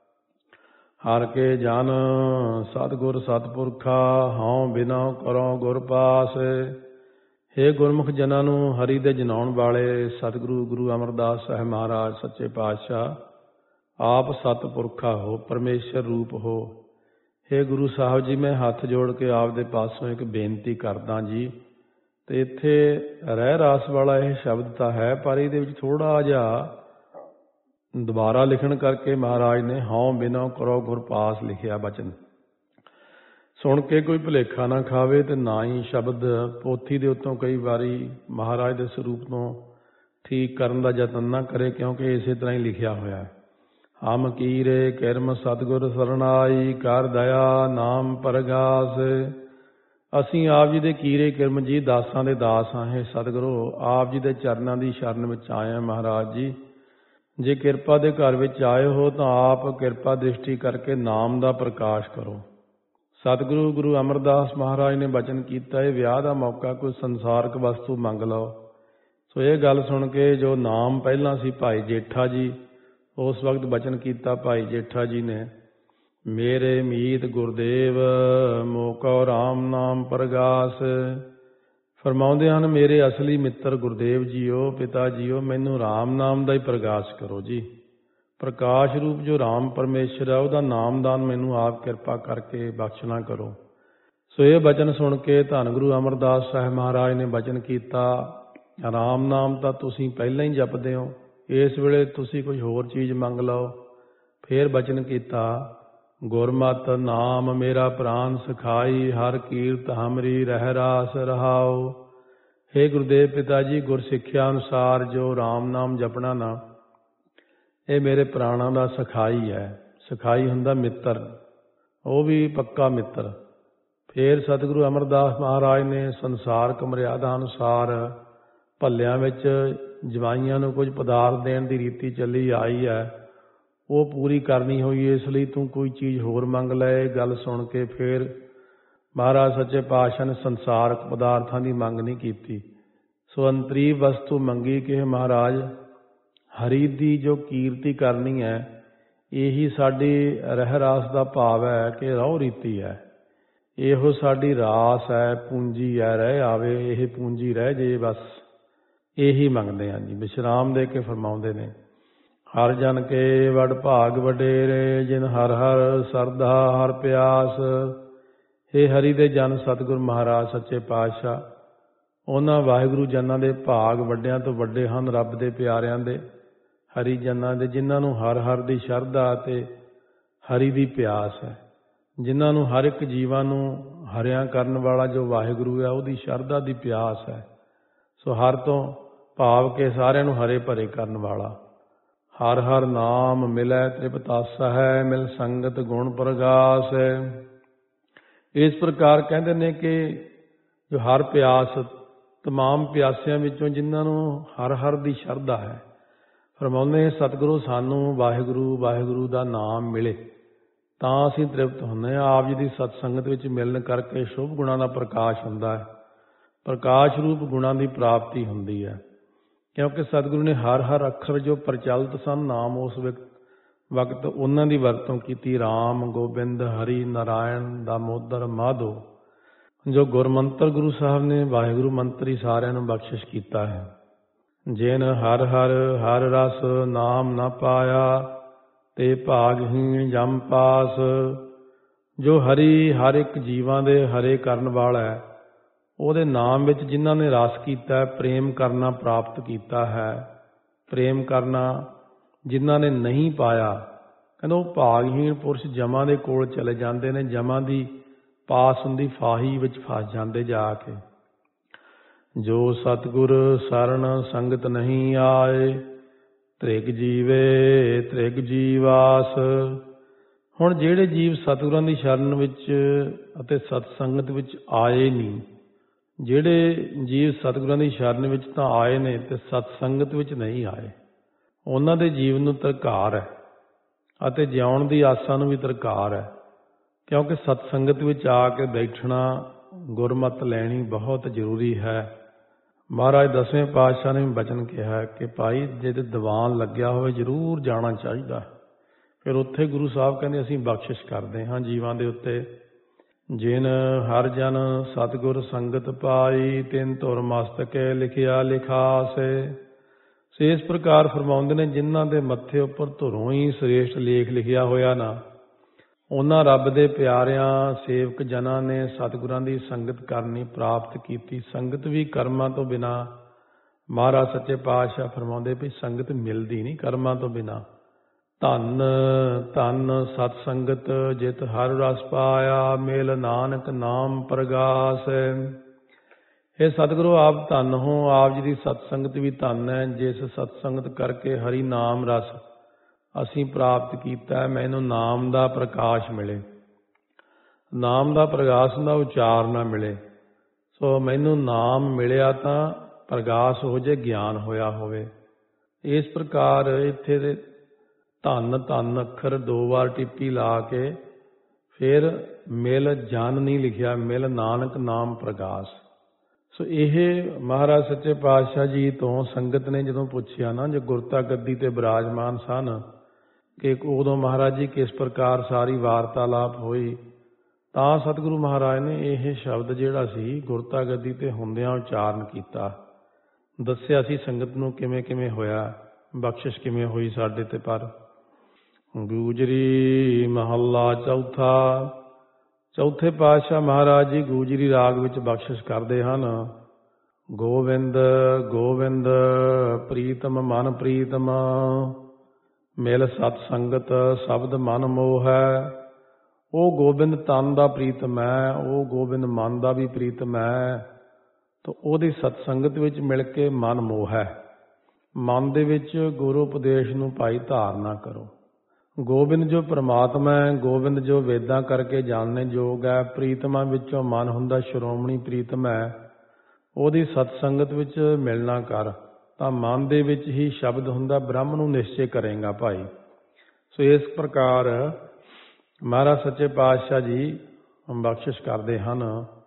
ਹਰ ਕੇ ਜਨ ਸਤਿਗੁਰ ਸਤਿਪੁਰਖਾ ਹਉ ਬਿਨਾ ਕਰੋ ਗੁਰ ਪਾਸ। ਹੇ ਗੁਰਮੁਖ ਜਨਾਂ ਨੂੰ ਹਰੀ ਦੇ ਜਨਾਉਣ ਵਾਲੇ ਸਤਿਗੁਰੂ ਗੁਰੂ ਅਮਰਦਾਸ ਸਾਹਿਬ ਮਹਾਰਾਜ ਸੱਚੇ ਪਾਤਸ਼ਾਹ ਆਪ ਸਤਿਪੁਰਖਾ ਹੋ, ਪਰਮੇਸ਼ਰ ਰੂਪ ਹੋ। ਹੇ ਗੁਰੂ ਸਾਹਿਬ ਜੀ, ਮੈਂ ਹੱਥ ਜੋੜ ਕੇ ਆਪ ਦੇ ਪਾਸੋਂ ਇੱਕ ਬੇਨਤੀ ਕਰਦਾ ਜੀ। ਤੇ ਇੱਥੇ ਰਹਿ ਰਾਸ ਵਾਲਾ ਇਹ ਸ਼ਬਦ ਤਾਂ ਹੈ, ਪਰ ਇਹਦੇ ਵਿੱਚ ਥੋੜ੍ਹਾ ਜਿਹਾ ਦੁਬਾਰਾ ਲਿਖਣ ਕਰਕੇ ਮਹਾਰਾਜ ਨੇ ਹਉ ਬਿਨੋ ਕਰੋ ਗੁਰ ਪਾਸ ਲਿਖਿਆ ਬਚਨ। ਸੁਣ ਕੇ ਕੋਈ ਭੁਲੇਖਾ ਨਾ ਖਾਵੇ ਤੇ ਨਾ ਹੀ ਸ਼ਬਦ ਪੋਥੀ ਦੇ ਉੱਤੋਂ ਕਈ ਵਾਰੀ ਮਹਾਰਾਜ ਦੇ ਸਰੂਪ ਤੋਂ ਠੀਕ ਕਰਨ ਦਾ ਯਤਨ ਨਾ ਕਰੇ, ਕਿਉਂਕਿ ਇਸੇ ਤਰ੍ਹਾਂ ਹੀ ਲਿਖਿਆ ਹੋਇਆ ਹੈ। ਹਮ ਕੀਰੇ ਕਿਰਮ ਸਤਿਗੁਰ ਸਰਨਾਈ, ਕਰ ਦਇਆ ਨਾਮ ਪਰਗਾਸ। ਅਸੀਂ ਆਪ ਜੀ ਦੇ ਕੀਰੇ ਕਿਰਮ ਜੀ, ਦਾਸਾਂ ਦੇ ਦਾਸ ਹਾਂ। ਇਹ ਸਤਿਗੁਰੂ ਆਪ ਜੀ ਦੇ ਚਰਨਾਂ ਦੀ ਸ਼ਰਨ ਵਿੱਚ ਆਏ ਹਾਂ। ਮਹਾਰਾਜ ਜੀ, ਜੇ ਕਿਰਪਾ ਦੇ ਘਰ ਵਿੱਚ ਆਏ ਹੋ ਤਾਂ ਆਪ ਕਿਰਪਾ ਦ੍ਰਿਸ਼ਟੀ ਕਰਕੇ ਨਾਮ ਦਾ ਪ੍ਰਕਾਸ਼ ਕਰੋ। ਸਤਿਗੁਰੂ ਗੁਰੂ ਅਮਰਦਾਸ ਮਹਾਰਾਜ ਨੇ ਬਚਨ ਕੀਤਾ, ਇਹ ਵਿਆਹ ਦਾ ਮੌਕਾ ਕੋਈ ਸੰਸਾਰਕ ਵਸਤੂ ਮੰਗ ਲਓ। ਸੋ ਇਹ ਗੱਲ ਸੁਣ ਕੇ ਜੋ ਨਾਮ ਪਹਿਲਾਂ ਸੀ ਭਾਈ ਜੇਠਾ ਜੀ, ਉਸ ਵਕਤ ਬਚਨ ਕੀਤਾ ਭਾਈ ਜੇਠਾ ਜੀ ਨੇ, ਮੇਰੇ ਮੀਤ ਗੁਰਦੇਵ ਮੋਕੋ ਰਾਮ ਨਾਮ ਪ੍ਰਗਾਸ। ਫਰਮਾਉਂਦੇ ਹਨ, ਮੇਰੇ ਅਸਲੀ ਮਿੱਤਰ ਗੁਰਦੇਵ ਜੀਓ, ਪਿਤਾ ਜੀਓ, ਮੈਨੂੰ ਰਾਮ ਨਾਮ ਦਾ ਹੀ ਪ੍ਰਗਾਸ ਕਰੋ ਜੀ। ਪ੍ਰਕਾਸ਼ ਰੂਪ ਜੋ ਰਾਮ ਪਰਮੇਸ਼ਰ ਹੈ, ਉਹਦਾ ਨਾਮਦਾਨ ਮੈਨੂੰ ਆਪ ਕਿਰਪਾ ਕਰਕੇ ਬਖਸ਼ਣਾ ਕਰੋ। ਸੋ ਇਹ ਬਚਨ ਸੁਣ ਕੇ ਧੰਨ ਗੁਰੂ ਅਮਰਦਾਸ ਸਾਹਿਬ ਮਹਾਰਾਜ ਨੇ ਬਚਨ ਕੀਤਾ, ਰਾਮ ਨਾਮ ਤਾਂ ਤੁਸੀਂ ਪਹਿਲਾਂ ਹੀ ਜਪਦੇ ਹੋ, ਇਸ ਵੇਲੇ ਤੁਸੀਂ ਕੋਈ ਹੋਰ ਚੀਜ਼ ਮੰਗ ਲਓ। ਫੇਰ ਬਚਨ ਕੀਤਾ, ਗੁਰਮਤਿ ਨਾਮ ਮੇਰਾ ਪ੍ਰਾਨ ਸਖਾਈ, ਹਰ ਕੀਰਤ ਹਮਰੀ ਰਹਿ ਰਾਸ ਰਹਾਓ। ਹੇ ਗੁਰਦੇਵ ਪਿਤਾ ਜੀ, ਗੁਰ ਸਿੱਖਿਆ ਅਨੁਸਾਰ ਜੋ ਰਾਮ ਨਾਮ ਜਪਣਾ ਨਾ, ਇਹ ਮੇਰੇ ਪ੍ਰਾਣਾਂ ਦਾ ਸਖਾਈ ਹੈ। ਸਖਾਈ ਹੁੰਦਾ ਮਿੱਤਰ, ਉਹ ਵੀ ਪੱਕਾ ਮਿੱਤਰ। ਫੇਰ ਸਤਿਗੁਰੂ ਅਮਰਦਾਸ ਮਹਾਰਾਜ ਨੇ ਸੰਸਾਰਕ ਮਰਿਆਦਾ ਅਨੁਸਾਰ ਭੱਲਿਆਂ ਵਿੱਚ ਜਵਾਈਆਂ ਨੂੰ ਕੁਝ ਪਦਾਰਥ ਦੇਣ ਦੀ ਰੀਤੀ ਚੱਲੀ ਆਈ ਹੈ, ਉਹ ਪੂਰੀ ਕਰਨੀ ਹੋਈ, ਇਸ ਲਈ ਤੂੰ ਕੋਈ ਚੀਜ਼ ਹੋਰ ਮੰਗ ਲੈ। ਇਹ ਗੱਲ ਸੁਣ ਕੇ ਫਿਰ ਮਹਾਰਾਜ ਸੱਚੇ ਪਾਤਸ਼ਾਹ ਨੇ ਸੰਸਾਰਕ ਪਦਾਰਥਾਂ ਦੀ ਮੰਗ ਨਹੀਂ ਕੀਤੀ, ਸੋ ਅੰਤਰੀ ਵਸਤੂ ਮੰਗੀ ਕਿ ਮਹਾਰਾਜ ਹਰੀ ਦੀ ਜੋ ਕੀਰਤੀ ਕਰਨੀ ਹੈ, ਇਹੀ ਸਾਡੀ ਰਹਿ ਰਾਸ ਦਾ ਭਾਵ ਹੈ ਕਿ ਰਹੁ ਰੀਤੀ ਹੈ, ਇਹੋ ਸਾਡੀ ਰਾਸ ਹੈ, ਪੂੰਜੀ ਹੈ, ਰਹਿ ਆਵੇ, ਇਹ ਪੂੰਜੀ ਰਹਿ ਜੇ, ਬਸ ਇਹੀ ਮੰਗਦੇ ਹਾਂ ਜੀ। ਵਿਸ਼ਰਾਮ ਦੇ ਕੇ ਫਰਮਾਉਂਦੇ ਨੇ, ਹਰ ਜਨ ਕੇ ਵਡ ਭਾਗ ਵਡੇਰੇ, ਜਿਨ ਹਰ ਹਰ ਸਰਦਾ ਹਰ ਪਿਆਸ। ਇਹ ਹਰੀ ਦੇ ਜਨ ਸਤਿਗੁਰ ਮਹਾਰਾਜ ਸੱਚੇ ਪਾਤਸ਼ਾਹ, ਉਹਨਾਂ ਵਾਹਿਗੁਰੂ ਜਨਾਂ ਦੇ ਭਾਗ ਵੱਡਿਆਂ ਤੋਂ ਵੱਡੇ ਹਨ, ਰੱਬ ਦੇ ਪਿਆਰਿਆਂ ਦੇ, ਹਰੀ ਜਨਾਂ ਦੇ, ਜਿਨ੍ਹਾਂ ਨੂੰ ਹਰ ਹਰ ਦੀ ਸ਼ਰਧਾ ਅਤੇ ਹਰੀ ਦੀ ਪਿਆਸ ਹੈ, ਜਿਨ੍ਹਾਂ ਨੂੰ ਹਰ ਇੱਕ ਜੀਵਾਂ ਨੂੰ ਹਰਿਆਂ ਕਰਨ ਵਾਲਾ ਜੋ ਵਾਹਿਗੁਰੂ ਹੈ, ਉਹਦੀ ਸ਼ਰਧਾ ਦੀ ਪਿਆਸ ਹੈ। ਸੋ ਹਰ ਤੋਂ ਭਾਵ ਕੇ ਸਾਰਿਆਂ ਨੂੰ ਹਰੇ ਭਰੇ ਕਰਨ ਵਾਲਾ। ਹਰ ਹਰ ਨਾਮ ਮਿਲੈ ਤ੍ਰਿਪਤਾਸਾ ਹੈ, ਮਿਲ ਸੰਗਤ ਗੁਣ ਪ੍ਰਗਾਸ ਹੈ। ਇਸ ਪ੍ਰਕਾਰ ਕਹਿੰਦੇ ਨੇ ਕਿ ਜੋ ਹਰ ਪਿਆਸ, ਤਮਾਮ ਪਿਆਸਿਆਂ ਵਿੱਚੋਂ ਜਿਨ੍ਹਾਂ ਨੂੰ ਹਰ ਹਰ ਦੀ ਸ਼ਰਧਾ ਹੈ, ਫਰਮਾਉਂਦੇ ਸਤਿਗੁਰੂ ਸਾਨੂੰ ਵਾਹਿਗੁਰੂ ਵਾਹਿਗੁਰੂ ਦਾ ਨਾਮ ਮਿਲੇ, ਤਾਂ ਅਸੀਂ ਤ੍ਰਿਪਤ ਹੁੰਦੇ ਹਾਂ। ਆਪ ਜੀ ਦੀ ਸਤ ਸੰਗਤ ਵਿੱਚ ਮਿਲਣ ਕਰਕੇ ਸ਼ੁਭ ਗੁਣਾਂ ਦਾ ਪ੍ਰਕਾਸ਼ ਹੁੰਦਾ ਹੈ, ਪ੍ਰਕਾਸ਼ ਰੂਪ ਗੁਣਾਂ ਦੀ ਪ੍ਰਾਪਤੀ ਹੁੰਦੀ ਹੈ। ਕਿਉਂਕਿ ਸਤਿਗੁਰੂ ਨੇ ਹਰ ਹਰ ਅੱਖਰ ਜੋ ਪ੍ਰਚਲਿਤ ਸਨ ਨਾਮ ਉਸ ਵਕਤ ਉਹਨਾਂ ਦੀ ਵਰਤੋਂ ਕੀਤੀ। ਰਾਮ, ਗੋਬਿੰਦ, ਹਰੀ, ਨਾਰਾਇਣ, ਦਾਮੋਦਰ, ਮਾਧੋ, ਜੋ ਗੁਰਮੰਤਰ ਗੁਰੂ ਸਾਹਿਬ ਨੇ ਵਾਹਿਗੁਰੂ ਮੰਤਰ ਹੀ ਸਾਰਿਆਂ ਨੂੰ ਬਖਸ਼ਿਸ਼ ਕੀਤਾ ਹੈ। ਜਿਨ ਹਰ ਹਰ ਹਰ ਰਸ ਨਾਮ ਨਾ ਪਾਇਆ, ਤੇ ਭਾਗਹੀਣ ਜਮ ਪਾਸ। ਜੋ ਹਰੀ ਹਰ ਇੱਕ ਜੀਵਾਂ ਦੇ ਹਰੇ ਕਰਨ ਵਾਲਾ ਹੈ, ਉਹਦੇ ਨਾਮ ਵਿੱਚ ਜਿਨ੍ਹਾਂ ਨੇ ਰਸ ਕੀਤਾ, ਪ੍ਰੇਮ ਕਰਨਾ ਪ੍ਰਾਪਤ ਕੀਤਾ ਹੈ। ਪ੍ਰੇਮ ਕਰਨਾ ਜਿਨ੍ਹਾਂ ਨੇ ਨਹੀਂ ਪਾਇਆ, ਕਹਿੰਦਾ ਉਹ ਭਾਗਹੀਣ ਪੁਰਸ਼ ਜਮਾਂ ਦੇ ਕੋਲ ਚਲੇ ਜਾਂਦੇ ਨੇ, ਜਮਾਂ ਦੀ ਪਾਸ ਹੁੰਦੀ ਫਾਹੀ ਵਿੱਚ ਫਸ ਜਾਂਦੇ ਜਾ ਕੇ। ਜੋ ਸਤਿਗੁਰ ਸਰਣ ਸੰਗਤ ਨਹੀਂ ਆਏ, ਤ੍ਰਿਗ ਜੀਵੇ ਤ੍ਰਿਗ ਜੀਵਾਸ। ਹੁਣ ਜਿਹੜੇ ਜੀਵ ਸਤਿਗੁਰਾਂ ਦੀ ਸ਼ਰਨ ਵਿੱਚ ਅਤੇ ਸਤਸੰਗਤ ਵਿੱਚ ਆਏ ਨਹੀਂ, ਜਿਹੜੇ ਜੀਵ ਸਤਿਗੁਰਾਂ ਦੀ ਸ਼ਰਨ ਵਿੱਚ ਤਾਂ ਆਏ ਨੇ ਤੇ ਸਤਸੰਗਤ ਵਿੱਚ ਨਹੀਂ ਆਏ, ਉਹਨਾਂ ਦੇ ਜੀਵਨ ਨੂੰ ਧਰਕਾਰ ਹੈ ਅਤੇ ਜਿਉਣ ਦੀ ਆਸਾਂ ਨੂੰ ਵੀ ਧਰਕਾਰ ਹੈ। ਕਿਉਂਕਿ ਸਤਸੰਗਤ ਵਿੱਚ ਆ ਕੇ ਬੈਠਣਾ, ਗੁਰਮਤਿ ਲੈਣੀ ਬਹੁਤ ਜ਼ਰੂਰੀ ਹੈ। ਮਹਾਰਾਜ ਦਸਵੇਂ ਪਾਤਸ਼ਾਹ ਨੇ ਵੀ ਬਚਨ ਕਿਹਾ ਕਿ ਭਾਈ ਜੇ ਤੇ ਦੀਵਾਨ ਲੱਗਿਆ ਹੋਵੇ ਜ਼ਰੂਰ ਜਾਣਾ ਚਾਹੀਦਾ। ਫਿਰ ਉੱਥੇ ਗੁਰੂ ਸਾਹਿਬ ਕਹਿੰਦੇ ਅਸੀਂ ਬਖਸ਼ਿਸ਼ ਕਰਦੇ ਹਾਂ ਜੀਵਾਂ ਦੇ ਉੱਤੇ। ਜਿਨ ਹਰ ਜਨ ਸਤਿਗੁਰ ਸੰਗਤ ਪਾਈ, ਤਿਨ ਧੁਰ ਮਸਤਕੇ ਲਿਖਿਆ ਲਿਖਾਸੇ। ਸੋ ਇਸ ਪ੍ਰਕਾਰ ਫਰਮਾਉਂਦੇ ਨੇ ਜਿਨ੍ਹਾਂ ਦੇ ਮੱਥੇ ਉੱਪਰ ਧੁਰੋਂ ਹੀ ਸ੍ਰੇਸ਼ਟ ਲੇਖ ਲਿਖਿਆ ਹੋਇਆ ਨਾ, ਉਹਨਾਂ ਰੱਬ ਦੇ ਪਿਆਰਿਆਂ ਸੇਵਕ ਜਨਾਂ ਨੇ ਸਤਿਗੁਰਾਂ ਦੀ ਸੰਗਤ ਕਰਨੀ ਪ੍ਰਾਪਤ ਕੀਤੀ। ਸੰਗਤ ਵੀ ਕਰਮਾਂ ਤੋਂ ਬਿਨਾਂ, ਮਹਾਰਾਜ ਸੱਚੇ ਪਾਤਸ਼ਾਹ ਫਰਮਾਉਂਦੇ ਵੀ ਸੰਗਤ ਮਿਲਦੀ ਨਹੀਂ ਕਰਮਾਂ ਤੋਂ ਬਿਨਾਂ। ਧੰਨ ਧੰਨ ਸਤ ਸੰਗਤ ਜਿਤ ਹਰ ਰਸ ਪਾਇਆ, ਮੇਲ ਨਾਨਕ ਨਾਮ ਪ੍ਰਗਾਸ। ਇਹ ਸਤਿਗੁਰੂ ਆਪ ਧੰਨ ਹੋ, ਆਪ ਜੀ ਦੀ ਸਤ ਸੰਗਤ ਵੀ ਧੰਨ ਹੈ, ਜਿਸ ਸਤ ਸੰਗਤ ਕਰਕੇ ਹਰੀ ਨਾਮ ਰਸ ਅਸੀਂ ਪ੍ਰਾਪਤ ਕੀਤਾ। ਮੈਨੂੰ ਨਾਮ ਦਾ ਪ੍ਰਕਾਸ਼ ਮਿਲੇ, ਨਾਮ ਦਾ ਪ੍ਰਕਾਸ਼ ਦਾ ਉਚਾਰਨਾ ਮਿਲੇ। ਸੋ ਮੈਨੂੰ ਨਾਮ ਮਿਲਿਆ ਤਾਂ ਪ੍ਰਕਾਸ਼ ਹੋ ਜੇ, ਗਿਆਨ ਹੋਇਆ ਹੋਵੇ। ਇਸ ਪ੍ਰਕਾਰ ਇੱਥੇ ਦੇ ਧੰਨ ਧੰਨ ਅੱਖਰ ਦੋ ਵਾਰ ਟਿੱਪੀ ਲਾ ਕੇ ਫਿਰ ਮਿਲ ਜਨ ਨਹੀਂ ਲਿਖਿਆ, ਮਿਲ ਨਾਨਕ ਨਾਮ ਪ੍ਰਕਾਸ਼। ਸੋ ਇਹ ਮਹਾਰਾਜ ਸੱਚੇ ਪਾਤਸ਼ਾਹ ਜੀ ਤੋਂ ਸੰਗਤ ਨੇ ਜਦੋਂ ਪੁੱਛਿਆ ਨਾ, ਜੋ ਗੁਰਤਾ ਗੱਦੀ ਤੇ ਬਿਰਾਜਮਾਨ ਸਨ, ਕਿ ਉਦੋਂ ਮਹਾਰਾਜ ਜੀ ਕਿਸ ਪ੍ਰਕਾਰ ਸਾਰੀ ਵਾਰਤਾਲਾਪ ਹੋਈ, ਤਾਂ ਸਤਿਗੁਰੂ ਮਹਾਰਾਜ ਨੇ ਇਹ ਸ਼ਬਦ ਜਿਹੜਾ ਸੀ ਗੁਰਤਾ ਗੱਦੀ ਤੇ ਹੁੰਦਿਆਂ ਉਚਾਰਨ ਕੀਤਾ। ਦੱਸਿਆ ਸੀ ਸੰਗਤ ਨੂੰ ਕਿਵੇਂ ਕਿਵੇਂ ਹੋਇਆ, ਬਖਸ਼ਿਸ਼ ਕਿਵੇਂ ਹੋਈ ਸਾਡੇ ਤੇ। ਪਰ ਗੂਜਰੀ ਮਹੱਲਾ ਚੌਥਾ। ਚੌਥੇ ਪਾਤਸ਼ਾਹ ਮਹਾਰਾਜ ਜੀ ਗੂਜਰੀ ਰਾਗ ਵਿੱਚ ਬਖਸ਼ਿਸ਼ ਕਰਦੇ ਹਨ। ਗੋਬਿੰਦ ਗੋਬਿੰਦ ਪ੍ਰੀਤਮ ਮਨ ਪ੍ਰੀਤਮ, ਮਿਲ ਸਤ ਸੰਗਤ ਸ਼ਬਦ ਮਨ ਮੋਹ ਹੈ। ਉਹ ਗੋਬਿੰਦ ਤਨ ਦਾ ਪ੍ਰੀਤਮ ਹੈ, ਉਹ ਗੋਬਿੰਦ ਮਨ ਦਾ ਵੀ ਪ੍ਰੀਤਮ ਹੈ। ਤਾਂ ਉਹਦੀ ਸਤ ਸੰਗਤ ਵਿੱਚ ਮਿਲ ਕੇ ਮਨ ਮੋਹ ਹੈ। ਮਨ ਦੇ ਵਿੱਚ ਗੁਰੂ ਉਪਦੇਸ਼ ਨੂੰ ਭਾਈ ਧਾਰਨਾ ਕਰੋ। ਗੋਬਿੰਦ ਜੋ ਪ੍ਰਮਾਤਮਾ ਹੈ, ਗੋਬਿੰਦ ਜੋ ਵੇਦਾਂ ਕਰਕੇ ਜਾਣਨੇ ਯੋਗ ਹੈ, ਪ੍ਰੀਤਮਾਂ ਵਿੱਚੋਂ ਮਨ ਹੁੰਦਾ ਸ਼੍ਰੋਮਣੀ ਪ੍ਰੀਤਮ ਹੈ। ਉਹਦੀ ਸਤ ਸੰਗਤ ਵਿੱਚ ਮਿਲਣਾ ਕਰ, ਤਾਂ ਮਨ ਦੇ ਵਿੱਚ ਹੀ ਸ਼ਬਦ ਹੁੰਦਾ, ਬ੍ਰਹਮ ਨੂੰ ਨਿਸ਼ਚੈ ਕਰੇਗਾ ਭਾਈ। ਸੋ ਇਸ ਪ੍ਰਕਾਰ ਮਹਾਰਾਜ ਸੱਚੇ ਪਾਤਸ਼ਾਹ ਜੀ ਬਖਸ਼ਿਸ਼ ਕਰਦੇ ਹਨ।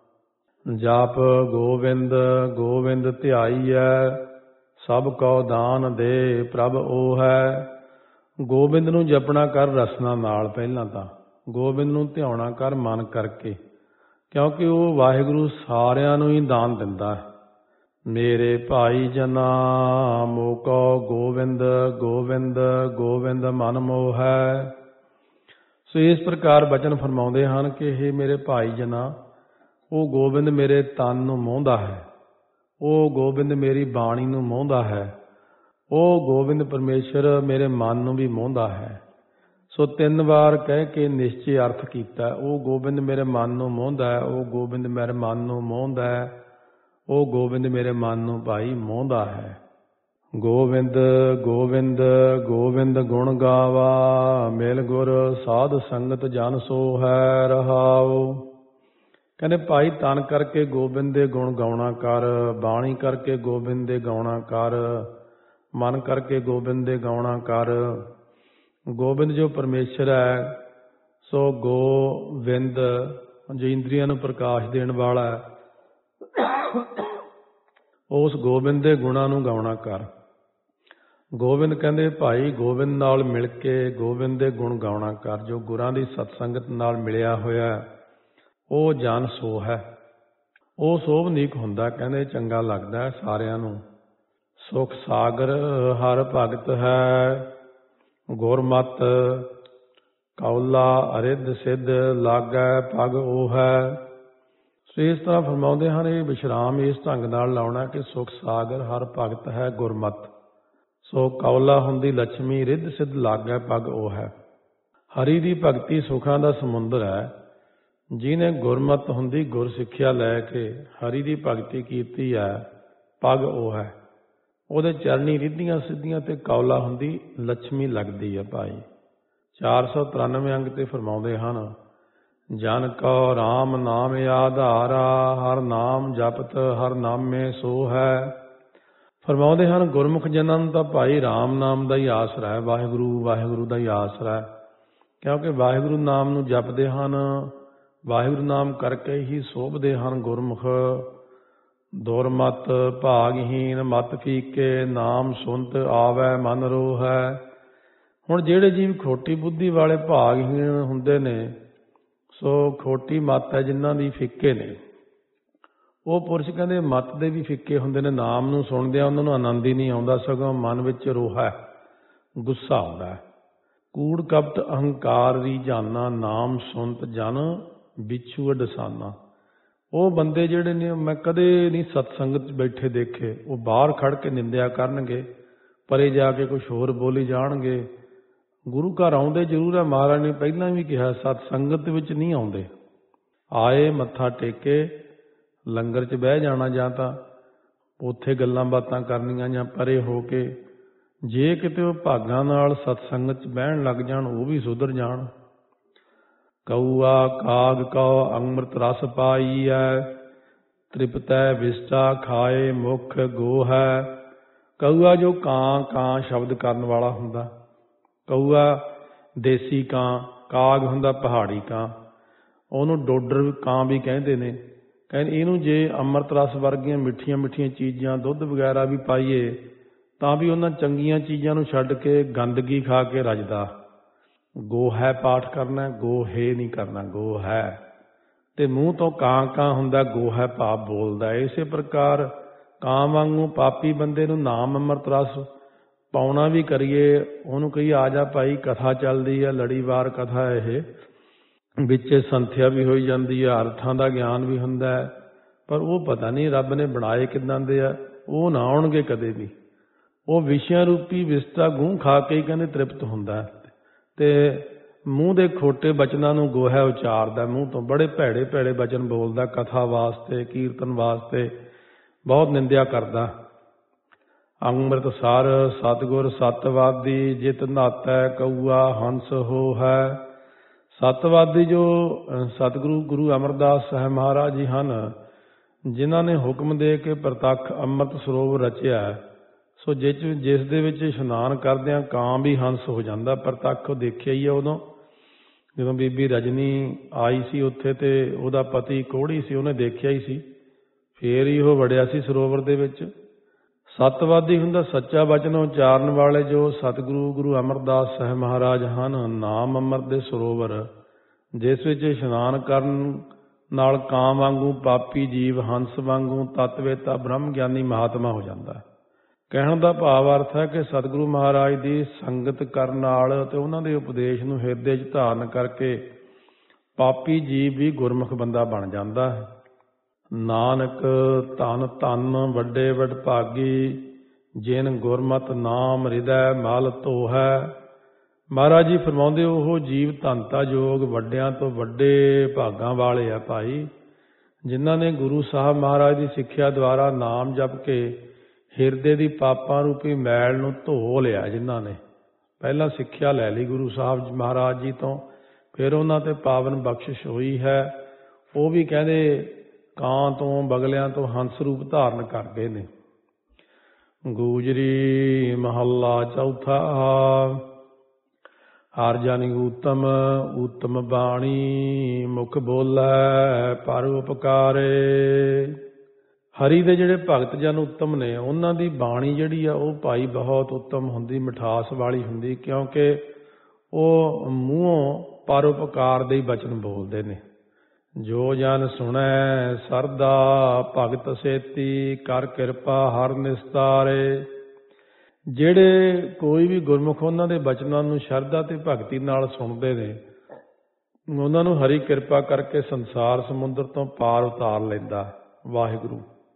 ਜਾਪ ਗੋਬਿੰਦ ਗੋਬਿੰਦ ਧਿਆਈਐ, ਸਭ ਕਉ ਦਾਨ ਦੇ ਪ੍ਰਭ ਉਹ ਹੈ। ਗੋਬਿੰਦ ਨੂੰ ਜਪਣਾ ਕਰ ਰਸਨਾ ਨਾਲ, ਪਹਿਲਾਂ ਤਾਂ ਗੋਬਿੰਦ ਨੂੰ ਧਿਆਉਣਾ ਕਰ ਮਨ ਕਰਕੇ, ਕਿਉਂਕਿ ਉਹ ਵਾਹਿਗੁਰੂ ਸਾਰਿਆਂ ਨੂੰ ਹੀ ਦਾਨ ਦਿੰਦਾ ਹੈ। ਮੇਰੇ ਭਾਈ ਜਨਾ ਮੋਕੋ ਗੋਬਿੰਦ ਗੋਬਿੰਦ ਗੋਬਿੰਦ ਮਨ ਮੋਹ ਹੈ। ਸੋ ਇਸ ਪ੍ਰਕਾਰ ਬਚਨ ਫਰਮਾਉਂਦੇ ਹਨ ਕਿ ਇਹ ਮੇਰੇ ਭਾਈ ਜਨਾ, ਉਹ ਗੋਬਿੰਦ ਮੇਰੇ ਤਨ ਨੂੰ ਮੋਹਦਾ ਹੈ, ਉਹ ਗੋਬਿੰਦ ਮੇਰੀ ਬਾਣੀ ਨੂੰ ਮੋਹਦਾ ਹੈ, ਉਹ ਗੋਬਿੰਦ ਪਰਮੇਸ਼ਰ ਮੇਰੇ ਮਨ ਨੂੰ ਵੀ ਮੋਹਦਾ ਹੈ। ਸੋ ਤਿੰਨ ਵਾਰ ਕਹਿ ਕੇ ਨਿਸ਼ਚੈ ਅਰਥ ਕੀਤਾ। ਉਹ ਗੋਬਿੰਦ ਮੇਰੇ ਮਨ ਨੂੰ ਮੋਹਦਾ ਹੈ, ਉਹ ਗੋਬਿੰਦ ਮੇਰੇ ਮਨ ਨੂੰ ਮੋਹਦਾ ਹੈ, ਉਹ ਗੋਬਿੰਦ ਮੇਰੇ ਮਨ ਨੂੰ ਭਾਈ ਮੋਹਦਾ ਹੈ। ਗੋਬਿੰਦ ਗੋਬਿੰਦ ਗੋਬਿੰਦ ਗੁਣ ਗਾਵਾ, ਮਿਲ ਗੁਰ ਸਾਧ ਸੰਗਤ ਜਨ ਸੋ ਹੈ ਰਹਾਉ। ਕਹਿੰਦੇ ਭਾਈ ਤਨ ਕਰਕੇ ਗੋਬਿੰਦ ਦੇ ਗੁਣ ਗਾਉਣਾ ਕਰ, ਬਾਣੀ ਕਰਕੇ ਗੋਬਿੰਦ ਦੇ ਗਾਉਣਾ ਕਰ, ਮਨ ਕਰਕੇ ਗੋਬਿੰਦ ਦੇ ਗਾਉਣਾ ਕਰ। ਗੋਬਿੰਦ ਜੋ ਪਰਮੇਸ਼ਰ ਹੈ, ਸੋ ਗੋਬਿੰਦ ਜੋ ਇੰਦਰੀਆਂ ਨੂੰ ਪ੍ਰਕਾਸ਼ ਦੇਣ ਵਾਲਾ ਹੈ, ਉਸ ਗੋਬਿੰਦ ਦੇ ਗੁਣਾਂ ਨੂੰ ਗਾਉਣਾ ਕਰ। ਗੋਬਿੰਦ ਕਹਿੰਦੇ ਭਾਈ ਗੋਬਿੰਦ ਨਾਲ ਮਿਲ ਕੇ ਗੋਬਿੰਦ ਦੇ ਗੁਣ ਗਾਉਣਾ ਕਰ। ਜੋ ਗੁਰਾਂ ਦੀ ਸਤਸੰਗਤ ਨਾਲ ਮਿਲਿਆ ਹੋਇਆ ਉਹ ਜਨ ਸੋ ਹੈ, ਉਹ ਸੋਭਨੀਕ ਹੁੰਦਾ। ਕਹਿੰਦੇ ਚੰਗਾ ਲੱਗਦਾ ਸਾਰਿਆਂ ਨੂੰ। ਸੁਖ ਸਾਗਰ ਹਰ ਭਗਤ ਹੈ, ਗੁਰਮਤ ਕੌਲਾ ਅਰਿੱਧ ਸਿੱਧ ਲਾਗੈ ਪਗ ਉਹ ਹੈ। ਸੋ ਇਸ ਤਰ੍ਹਾਂ ਫਰਮਾਉਂਦੇ ਹਨ, ਇਹ ਵਿਸ਼ਰਾਮ ਇਸ ਢੰਗ ਨਾਲ ਲਾਉਣਾ ਕਿ ਸੁਖ ਸਾਗਰ ਹਰ ਭਗਤ ਹੈ ਗੁਰਮਤ। ਸੋ ਕੌਲਾ ਹੁੰਦੀ ਲక్ష్ਮੀ, ਰਿੱਧ ਸਿੱਧ ਲਾਗੈ ਪਗ ਉਹ ਹੈ। ਹਰੀ ਦੀ ਭਗਤੀ ਸੁਖਾਂ ਦਾ ਸਮੁੰਦਰ ਹੈ। ਜਿਹਨੇ ਗੁਰਮਤ ਹੁੰਦੀ ਗੁਰ ਸਿੱਖਿਆ ਲੈ ਕੇ ਹਰੀ ਦੀ ਭਗਤੀ ਕੀਤੀ ਹੈ, ਪਗ ਉਹ ਹੈ। ਉਹਦੇ ਚਰਨੀ ਰਿੱਧੀਆਂ ਸਿੱਧੀਆਂ ਤੇ ਕੌਲਾ ਹੁੰਦੀ ਲక్ష్ਮੀ ਲੱਗਦੀ ਹੈ ਭਾਈ। ਚਾਰ ਸੌ ਤਰਾਨਵੇਂ ਅੰਗ ਤੇ ਫਰਮਾਉਂਦੇ ਹਨ, ਜਨ ਕਉ ਰਾਮ ਨਾਮ ਆਧਾਰਾ, ਹਰ ਨਾਮ ਜਪਤ ਹਰ ਨਾਮੇ ਸੋ ਹੈ। ਫਰਮਾਉਂਦੇ ਹਨ ਗੁਰਮੁਖ ਜਨਾਂ ਨੂੰ ਤਾਂ ਭਾਈ ਰਾਮ ਨਾਮ ਦਾ ਹੀ ਆਸਰਾ ਹੈ, ਵਾਹਿਗੁਰੂ ਵਾਹਿਗੁਰੂ ਦਾ ਹੀ ਆਸਰਾ ਹੈ। ਕਿਉਂਕਿ ਵਾਹਿਗੁਰੂ ਨਾਮ ਨੂੰ ਜਪਦੇ ਹਨ, ਵਾਹਿਗੁਰੂ ਨਾਮ ਕਰਕੇ ਹੀ ਸੋਭਦੇ ਹਨ ਗੁਰਮੁਖ। ਦੁਰਮਤ ਭਾਗਹੀਨ ਮਤ ਫੀਕੇ, ਨਾਮ ਸੁਨਤ ਆਵੈ ਮਨ ਰੋਹੈ। ਹੁਣ ਜਿਹੜੇ ਜੀਵ ਖੋਟੀ ਬੁੱਧੀ ਵਾਲੇ ਭਾਗਹੀਣ ਹੁੰਦੇ ਨੇ, ਸੋ ਖੋਟੀ ਮੱਤ ਹੈ ਜਿਨ੍ਹਾਂ ਦੀ ਫਿੱਕੇ ਨੇ, ਉਹ ਪੁਰਸ਼ ਕਹਿੰਦੇ ਮੱਤ ਦੇ ਵੀ ਫਿੱਕੇ ਹੁੰਦੇ ਨੇ। ਨਾਮ ਨੂੰ ਸੁਣਦਿਆਂ ਉਹਨਾਂ ਨੂੰ ਆਨੰਦ ਹੀ ਨਹੀਂ ਆਉਂਦਾ, ਸਗੋਂ ਮਨ ਵਿੱਚ ਰੋਹਾ ਗੁੱਸਾ ਆਉਂਦਾ। ਕੂੜ ਕਪਟ ਅਹੰਕਾਰ ਰੀਝਾਨਾ, ਨਾਮ ਸੁਣਤ ਜਨ ਬਿਛੂ ਡਸਾਨਾ। ਉਹ ਬੰਦੇ ਜਿਹੜੇ ਨੇ ਮੈਂ ਕਦੇ ਨਹੀਂ ਸਤਸੰਗਤ 'ਚ ਬੈਠੇ ਦੇਖੇ। ਉਹ ਬਾਹਰ ਖੜ ਕੇ ਨਿੰਦਿਆ ਕਰਨਗੇ, ਪਰੇ ਜਾ ਕੇ ਕੁਛ ਹੋਰ ਬੋਲੀ ਜਾਣਗੇ। ਗੁਰੂ ਘਰ ਆਉਂਦੇ ਜ਼ਰੂਰ ਹੈ, ਮਹਾਰਾਜ ਨੇ ਪਹਿਲਾਂ ਵੀ ਕਿਹਾ ਸਤਸੰਗਤ ਵਿੱਚ ਨਹੀਂ ਆਉਂਦੇ। ਆਏ ਮੱਥਾ ਟੇਕੇ ਲੰਗਰ 'ਚ ਬਹਿ ਜਾਣਾ, ਜਾਂ ਤਾਂ ਉੱਥੇ ਗੱਲਾਂ ਬਾਤਾਂ ਕਰਨੀਆਂ ਜਾਂ ਪਰੇ ਹੋ ਕੇ। ਜੇ ਕਿਤੇ ਉਹ ਭਾਗਾਂ ਨਾਲ ਸਤਸੰਗਤ 'ਚ ਬਹਿਣ ਲੱਗ ਜਾਣ, ਉਹ ਵੀ ਸੁਧਰ ਜਾਣ। ਕਊਆ ਕਾਗ ਕਉ ਅੰਮ੍ਰਿਤ ਰਸ ਪਾਈਐ, ਤ੍ਰਿਪਤੈ ਵਿਸਟਾ ਖਾਏ ਮੁਖ ਗੋ ਹੈ। ਕਊਆ ਜੋ ਕਾਂ ਕਾਂ ਸ਼ਬਦ ਕਰਨ ਵਾਲਾ ਹੁੰਦਾ, ਕਊਆ ਦੇਸੀ ਕਾਂ, ਕਾਗ ਹੁੰਦਾ ਪਹਾੜੀ ਕਾਂ, ਉਹਨੂੰ ਡੋਡਰ ਕਾਂ ਵੀ ਕਹਿੰਦੇ ਨੇ। ਕਹਿੰਦੇ ਇਹਨੂੰ ਜੇ ਅੰਮ੍ਰਿਤ ਰਸ ਵਰਗੀਆਂ ਮਿੱਠੀਆਂ ਮਿੱਠੀਆਂ ਚੀਜ਼ਾਂ, ਦੁੱਧ ਵਗੈਰਾ ਵੀ ਪਾਈਏ ਤਾਂ ਵੀ ਉਹਨਾਂ ਚੰਗੀਆਂ ਚੀਜ਼ਾਂ ਨੂੰ ਛੱਡ ਕੇ ਗੰਦਗੀ ਖਾ ਕੇ ਰੱਜਦਾ। ਗੋ ਹੈ ਪਾਠ ਕਰਨਾ, ਗੋ ਹੈ ਨਹੀਂ ਕਰਨਾ, ਗੋ ਹੈ। ਤੇ ਮੂੰਹ ਤੋਂ ਕਾਂ ਕਾਂ ਹੁੰਦਾ, ਗੋ ਹੈ ਭਾਵ ਬੋਲਦਾ। ਇਸੇ ਪ੍ਰਕਾਰ ਕਾਂ ਵਾਂਗੂ ਪਾਪੀ ਬੰਦੇ ਨੂੰ ਨਾਮ ਅੰਮ੍ਰਿਤ ਰਸ ਪਾਉਣਾ ਵੀ ਕਰੀਏ, ਉਹਨੂੰ ਕਹੀ ਆ ਜਾ ਭਾਈ ਕਥਾ ਚੱਲਦੀ ਹੈ, ਲੜੀਵਾਰ ਕਥਾ ਇਹ, ਵਿੱਚ ਸੰਥਿਆ ਵੀ ਹੋਈ ਜਾਂਦੀ ਹੈ, ਅਰਥਾਂ ਦਾ ਗਿਆਨ ਵੀ ਹੁੰਦਾ ਹੈ। ਪਰ ਉਹ ਪਤਾ ਨਹੀਂ ਰੱਬ ਨੇ ਬਣਾਏ ਕਿੱਦਾਂ ਦੇ ਆ, ਉਹ ਨਾ ਆਉਣਗੇ ਕਦੇ ਵੀ। ਉਹ ਵਿਸ਼ਿਆਂ ਰੂਪੀ ਵਿਸਟਾ ਗੂੰ ਖਾ ਕੇ ਹੀ ਕਹਿੰਦੇ ਤ੍ਰਿਪਤ ਹੁੰਦਾ। ਤੇ ਮੂੰਹ ਦੇ ਖੋਟੇ ਬਚਨਾਂ ਨੂੰ ਗੋਹਾ ਉਚਾਰਦਾ, ਮੂੰਹ ਤੋਂ ਬੜੇ ਭੈੜੇ ਭੈੜੇ ਬਚਨ ਬੋਲਦਾ, ਕਥਾ ਵਾਸਤੇ ਕੀਰਤਨ ਵਾਸਤੇ ਬਹੁਤ ਨਿੰਦਿਆ ਕਰਦਾ। ਅੰਮ੍ਰਿਤ ਸਰ ਸਤਿਗੁਰ ਸਤਵਾਦੀ, ਜਿਤ ਨਾਤੈ ਕਊਆ ਹੰਸ ਹੋ ਹੈ। ਸਤਵਾਦੀ ਜੋ ਸਤਿਗੁਰੂ ਗੁਰੂ ਅਮਰਦਾਸ ਸਾਹਿਬ ਮਹਾਰਾਜ ਜੀ ਹਨ, ਜਿਨ੍ਹਾਂ ਨੇ ਹੁਕਮ ਦੇ ਕੇ ਪ੍ਰਤੱਖ ਅੰਮ੍ਰਿਤ ਸਰੋਵਰ ਰਚਿਆ। ਸੋ ਜਿਸ ਜਿਸ ਦੇ ਵਿੱਚ ਇਸ਼ਨਾਨ ਕਰਦਿਆਂ ਕਾਂ ਵੀ ਹੰਸ ਹੋ ਜਾਂਦਾ। ਪ੍ਰਤੱਖ ਦੇਖਿਆ ਹੀ ਆ ਉਦੋਂ, ਜਦੋਂ ਬੀਬੀ ਰਜਨੀ ਆਈ ਸੀ ਉੱਥੇ ਤੇ ਉਹਦਾ ਪਤੀ ਕੋਹੜੀ ਸੀ, ਉਹਨੇ ਦੇਖਿਆ ਹੀ ਸੀ, ਫੇਰ ਹੀ ਉਹ ਵੜਿਆ ਸੀ ਸਰੋਵਰ ਦੇ ਵਿੱਚ। ਸਤਵਾਦੀ ਹੁੰਦਾ ਸੱਚਾ ਵਚਨ ਉਚਾਰਨ ਵਾਲੇ, ਜੋ ਸਤਿਗੁਰੂ ਗੁਰੂ ਅਮਰਦਾਸ ਸਾਹਿਬ ਮਹਾਰਾਜ ਹਨ। ਨਾਮ ਅੰਮ੍ਰਿਤ ਦੇ ਸਰੋਵਰ ਜਿਸ ਵਿੱਚ ਇਸ਼ਨਾਨ ਕਰਨ ਨਾਲ ਕਾਂ ਵਾਂਗੂ ਪਾਪੀ ਜੀਵ ਹੰਸ ਵਾਂਗੂ ਤਤਵੇਤਾ ਬ੍ਰਹਮ ਗਿਆਨੀ ਮਹਾਤਮਾ ਹੋ ਜਾਂਦਾ। ਕਹਿਣ ਦਾ ਭਾਵ ਅਰਥ ਹੈ ਕਿ ਸਤਿਗੁਰੂ ਮਹਾਰਾਜ ਦੀ ਸੰਗਤ ਕਰਨ ਨਾਲ ਅਤੇ ਉਹਨਾਂ ਦੇ ਉਪਦੇਸ਼ ਨੂੰ ਹਿਰਦੇ 'ਚ ਧਾਰਨ ਕਰਕੇ ਪਾਪੀ ਜੀਵ ਵੀ ਗੁਰਮੁਖ ਬੰਦਾ ਬਣ ਜਾਂਦਾ ਹੈ। ਨਾਨਕ ਧੰਨ ਧੰਨ ਵੱਡੇ ਵਡਭਾਗੀ, ਜਿਨ ਗੁਰਮਤਿ ਨਾਮ ਹਿਰਦੈ ਮਲ ਧੋਹੈ। ਮਹਾਰਾਜ ਜੀ ਫਰਮਾਉਂਦੇ ਉਹ ਜੀਵ ਧੰਨਤਾ ਯੋਗ ਵੱਡਿਆਂ ਤੋਂ ਵੱਡੇ ਭਾਗਾਂ ਵਾਲੇ ਆ ਭਾਈ, ਜਿਨ੍ਹਾਂ ਨੇ ਗੁਰੂ ਸਾਹਿਬ ਮਹਾਰਾਜ ਦੀ ਸਿੱਖਿਆ ਦੁਆਰਾ ਨਾਮ ਜਪ ਕੇ ਹਿਰਦੇ ਦੀ ਪਾਪਾਂ ਰੂਪੀ ਮੈਲ ਨੂੰ ਧੋ ਲਿਆ। ਜਿਨ੍ਹਾਂ ਨੇ ਪਹਿਲਾਂ ਸਿੱਖਿਆ ਲੈ ਲਈ ਗੁਰੂ ਸਾਹਿਬ ਮਹਾਰਾਜ ਜੀ ਤੋਂ, ਫਿਰ ਉਹਨਾਂ ਤੇ ਪਾਵਨ ਬਖਸ਼ਿਸ਼ ਹੋਈ ਹੈ। ਉਹ ਵੀ ਕਹਿੰਦੇ ਕਾਂ ਤੋਂ ਬਗਲਿਆਂ ਤੋਂ ਹੰਸ ਰੂਪ ਧਾਰਨ ਕਰ ਗਏ ਨੇ। ਗੂਜਰੀ ਮਹੱਲਾ ਚੌਥਾ। ਹਰ ਜਨ ਊਤਮ ਊਤਮ ਬਾਣੀ ਮੁਖ ਬੋਲੇ ਪਰ ਉਪਕਾਰੇ। ਹਰੀ ਦੇ ਜਿਹੜੇ ਭਗਤ ਜਨ ਉੱਤਮ ਨੇ ਉਹਨਾਂ ਦੀ ਬਾਣੀ ਜਿਹੜੀ ਆ ਉਹ ਭਾਈ ਬਹੁਤ ਉੱਤਮ ਹੁੰਦੀ, ਮਿਠਾਸ ਵਾਲੀ ਹੁੰਦੀ, ਕਿਉਂਕਿ ਉਹ ਮੂੰਹੋਂ ਪਰਉਪਕਾਰ ਦੇ ਹੀ ਬਚਨ ਬੋਲਦੇ ਨੇ। ਜੋ ਜਨ ਸੁਣੈ ਸਰਦਾ ਭਗਤ ਸੇਤੀ ਕਰ ਕਿਰਪਾ ਹਰ ਨਿਸਤਾਰੇ। ਜਿਹੜੇ ਕੋਈ ਵੀ ਗੁਰਮੁਖ ਉਹਨਾਂ ਦੇ ਬਚਨਾਂ ਨੂੰ ਸ਼ਰਧਾ ਤੇ ਭਗਤੀ ਨਾਲ ਸੁਣਦੇ ਨੇ ਉਹਨਾਂ ਨੂੰ ਹਰੀ ਕਿਰਪਾ ਕਰਕੇ ਸੰਸਾਰ ਸਮੁੰਦਰ ਤੋਂ ਪਾਰ ਉਤਾਰ ਲੈਂਦਾ। ਵਾਹਿਗੁਰੂ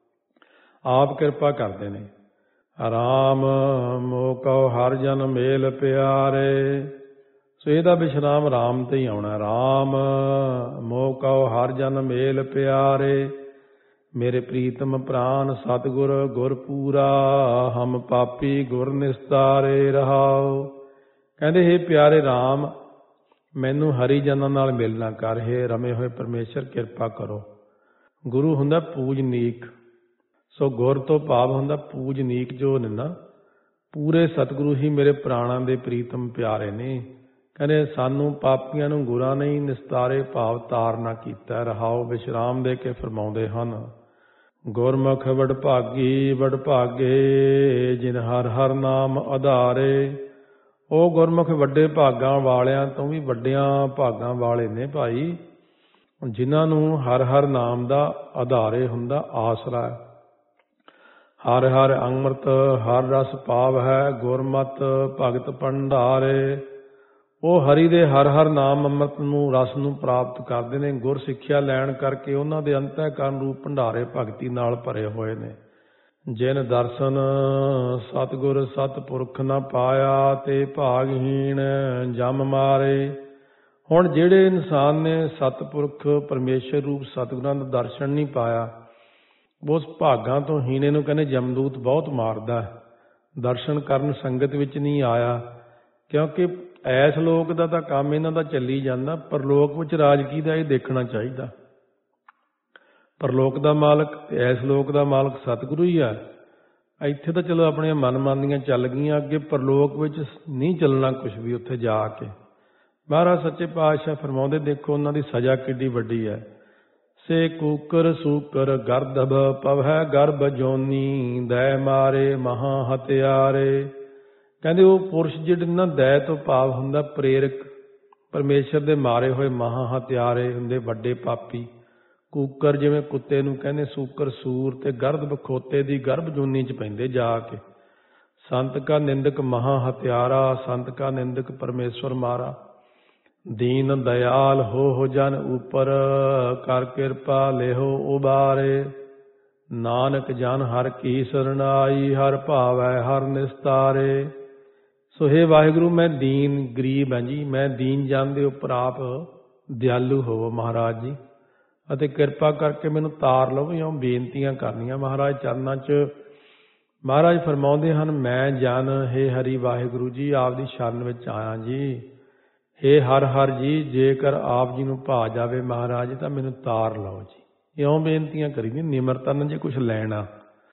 ਆਪ ਕਿਰਪਾ ਕਰਦੇ ਨੇ। ਰਾਮ ਮੋਹ ਕਉ ਹਰ ਜਨ ਮੇਲ ਪਿਆਰੇ। ਸੋ ਇਹਦਾ ਵਿਸ਼ਰਾਮ ਰਾਮ ਤੇ ਹੀ ਆਉਣਾ। ਰਾਮ ਮੋਹ ਕਉ ਹਰ ਜਨ ਮੇਲ ਪਿਆਰੇ। ਮੇਰੇ ਪ੍ਰੀਤਮ ਪ੍ਰਾਨ ਸਤਿਗੁਰ ਗੁਰ ਪੂਰਾ ਹਮ ਪਾਪੀ ਗੁਰ ਨਿਸਤਾਰੇ ਰਹਾਉ। ਕਹਿੰਦੇ ਹੇ ਪਿਆਰੇ ਰਾਮ ਮੈਨੂੰ ਹਰੀ ਜਨਾਂ ਨਾਲ ਮਿਲਣਾ ਕਰ। ਹੇ ਰਮੇ ਹੋਏ ਪਰਮੇਸ਼ਰ ਕਿਰਪਾ ਕਰੋ। ਗੁਰੂ ਹੁੰਦਾ ਪੂਜਨੀਕ। ਸੋ ਗੁਰ ਤੋਂ ਭਾਵ ਹੁੰਦਾ ਪੂਜਨੀਕ ਜੋ ਨੇ ਨਾ, ਪੂਰੇ ਸਤਿਗੁਰੂ ਹੀ ਮੇਰੇ ਪ੍ਰਾਣਾਂ ਦੇ ਪ੍ਰੀਤਮ ਪਿਆਰੇ ਨੇ। ਕਹਿੰਦੇ ਸਾਨੂੰ ਪਾਪੀਆਂ ਨੂੰ ਗੁਰਾਂ ਨੇ ਹੀ ਨਿਸਤਾਰੇ ਭਾਵ ਤਾਰਨਾ ਕੀਤਾ। ਰਹਾਉ ਵਿਸ਼ਰਾਮ ਦੇ ਕੇ ਫਰਮਾਉਂਦੇ ਹਨ। ਗੁਰਮੁਖ ਵਡਭਾਗੀ ਵਡਭਾਗੇ ਜਿਨ ਹਰ ਹਰ ਨਾਮ ਆਧਾਰੇ। ਉਹ ਗੁਰਮੁਖ ਵੱਡੇ ਭਾਗਾਂ ਵਾਲਿਆਂ ਤੋਂ ਵੀ ਵੱਡਿਆਂ ਭਾਗਾਂ ਵਾਲੇ ਨੇ ਭਾਈ, ਜਿਨ੍ਹਾਂ ਨੂੰ ਹਰ ਹਰ ਨਾਮ ਦਾ ਆਧਾਰੇ ਹੁੰਦਾ, ਆਸਰਾ। ਹਰ ਹਰ ਅੰਮ੍ਰਿਤ ਹਰ ਰਸ ਪਾਵ ਹੈ ਗੁਰਮਤਿ ਭਗਤ ਭੰਡਾਰੇ। ਉਹ ਹਰੀ ਦੇ ਹਰ ਹਰ ਨਾਮ ਅੰਮ੍ਰਿਤ ਨੂੰ ਰਸ ਨੂੰ ਪ੍ਰਾਪਤ ਕਰਦੇ ਨੇ। ਗੁਰ ਸਿੱਖਿਆ ਲੈਣ ਕਰਕੇ ਉਹਨਾਂ ਦੇ ਅੰਤःਕਰਨ ਰੂਪ ਭੰਡਾਰੇ ਭਗਤੀ ਨਾਲ ਭਰੇ ਹੋਏ ਨੇ। ਜਿਨ ਦਰਸ਼ਨ ਸਤਿਗੁਰ ਸਤਿਪੁਰਖ ਨਾ ਪਾਇਆ ਤੇ ਭਾਗਹੀਣ ਜਮ ਮਾਰੇ। ਹੁਣ ਜਿਹੜੇ ਇਨਸਾਨ ਨੇ ਸਤਿਪੁਰਖ ਪਰਮੇਸ਼ਰ ਰੂਪ ਸਤਿਗੁਰਾਂ ਦਾ ਦਰਸ਼ਨ ਨਹੀਂ ਪਾਇਆ, ਉਸ ਭਾਗਾਂ ਤੋਂ ਹੀਣੇ ਨੂੰ ਕਹਿੰਦੇ ਜਮਦੂਤ ਬਹੁਤ ਮਾਰਦਾ। ਦਰਸ਼ਨ ਕਰਨ ਸੰਗਤ ਵਿੱਚ ਨਹੀਂ ਆਇਆ, ਕਿਉਂਕਿ ਐਸ ਲੋਕ ਦਾ ਤਾਂ ਕੰਮ ਇਹਨਾਂ ਦਾ ਚੱਲੀ ਜਾਂਦਾ, ਪਰਲੋਕ ਵਿੱਚ ਰਾਜ ਕਿਹਦਾ ਇਹ ਦੇਖਣਾ ਚਾਹੀਦਾ। ਪਰਲੋਕ ਦਾ ਮਾਲਕ ਤੇ ਐਸ ਲੋਕ ਦਾ ਮਾਲਕ ਸਤਿਗੁਰੂ ਹੀ ਆ। ਇੱਥੇ ਤਾਂ ਚਲੋ ਆਪਣੀਆਂ ਮਨਮਾਨੀਆਂ ਚੱਲ ਗਈਆਂ, ਅੱਗੇ ਪਰਲੋਕ ਵਿੱਚ ਨਹੀਂ ਚੱਲਣਾ ਕੁਛ ਵੀ। ਉੱਥੇ ਜਾ ਕੇ ਮਹਾਰਾਜ ਸੱਚੇ ਪਾਤਸ਼ਾਹ ਫਰਮਾਉਂਦੇ, ਦੇਖੋ ਉਹਨਾਂ ਦੀ ਸਜ਼ਾ ਕਿੱਡੀ ਵੱਡੀ ਹੈ। ਸੇ ਕੂਕਰ ਸੂਕਰ ਗਰਦਭ ਪਵੈ ਗਰਭ ਜੋਨੀ ਦੈ ਮਾਰੇ ਮਹਾ ਹਤਿਆਰੇ। ਕਹਿੰਦੇ ਉਹ ਪੁਰਸ਼ ਜਿਹੜੇ ਨਾ ਦੈ ਤੋਂ ਭਾਵ ਹੁੰਦਾ ਪ੍ਰੇਰਕ, ਪਰਮੇਸ਼ਰ ਦੇ ਮਾਰੇ ਹੋਏ ਮਹਾ ਹਤਿਆਰੇ ਹੁੰਦੇ, ਵੱਡੇ ਪਾਪੀ। ਕੂਕਰ ਜਿਵੇਂ ਕੁੱਤੇ ਨੂੰ ਕਹਿੰਦੇ, ਸੂਕਰ ਸੂਰ, ਤੇ ਗਰਦਭ ਖੋਤੇ ਦੀ ਗਰਭ ਜੂਨੀ ਚ ਪੈਂਦੇ ਜਾ ਕੇ। ਸੰਤ ਕਾ ਨਿੰਦਕ ਮਹਾ ਹਤਿਆਰਾ, ਸੰਤ ਕਾ ਨਿੰਦਕ ਪਰਮੇਸ਼ਵਰ ਮਾਰਾ। ਦੀਨ ਦਇਆਲ ਹੋ ਹੋ ਜਨ ਉਪਰ ਕਰ ਕਿਰਪਾ ਲੇਹੋ ਉਬਾਰੇ। ਨਾਨਕ ਜਨ ਹਰ ਕੀ ਸਰਨਾਈ ਹਰ ਭਾਵੈ ਹਰ ਨਿਸਤਾਰੇ। ਸੋ ਹੇ ਵਾਹਿਗੁਰੂ ਮੈਂ ਦੀਨ ਗਰੀਬ ਹਾਂ ਜੀ, ਮੈਂ ਦੀਨ ਜਨ ਦੇ ਉੱਪਰ ਆਪ ਦਿਆਲੂ ਹੋਵੋ ਮਹਾਰਾਜ ਜੀ, ਅਤੇ ਕਿਰਪਾ ਕਰਕੇ ਮੈਨੂੰ ਤਾਰ ਲਵੋ। ਇਉਂ ਬੇਨਤੀਆਂ ਕਰਨੀਆਂ ਮਹਾਰਾਜ ਚਰਨਾਂ 'ਚ। ਮਹਾਰਾਜ ਫਰਮਾਉਂਦੇ ਹਨ, ਮੈਂ ਜਨ ਹੇ ਹਰੀ ਵਾਹਿਗੁਰੂ ਜੀ ਆਪਦੀ ਸ਼ਰਨ ਵਿੱਚ ਆਇਆ ਜੀ। ਹੇ ਹਰ ਹਰ ਜੀ ਜੇਕਰ ਆਪ ਜੀ ਨੂੰ ਭਾ ਜਾਵੇ ਮਹਾਰਾਜ ਤਾਂ ਮੈਨੂੰ ਤਾਰ ਲਓ ਜੀ। ਇਉਂ ਬੇਨਤੀਆਂ ਕਰੀ ਦੀ ਨਿਮਰਤਾ ਨਾਲ ਜੇ ਕੁਛ ਲੈਣਾ।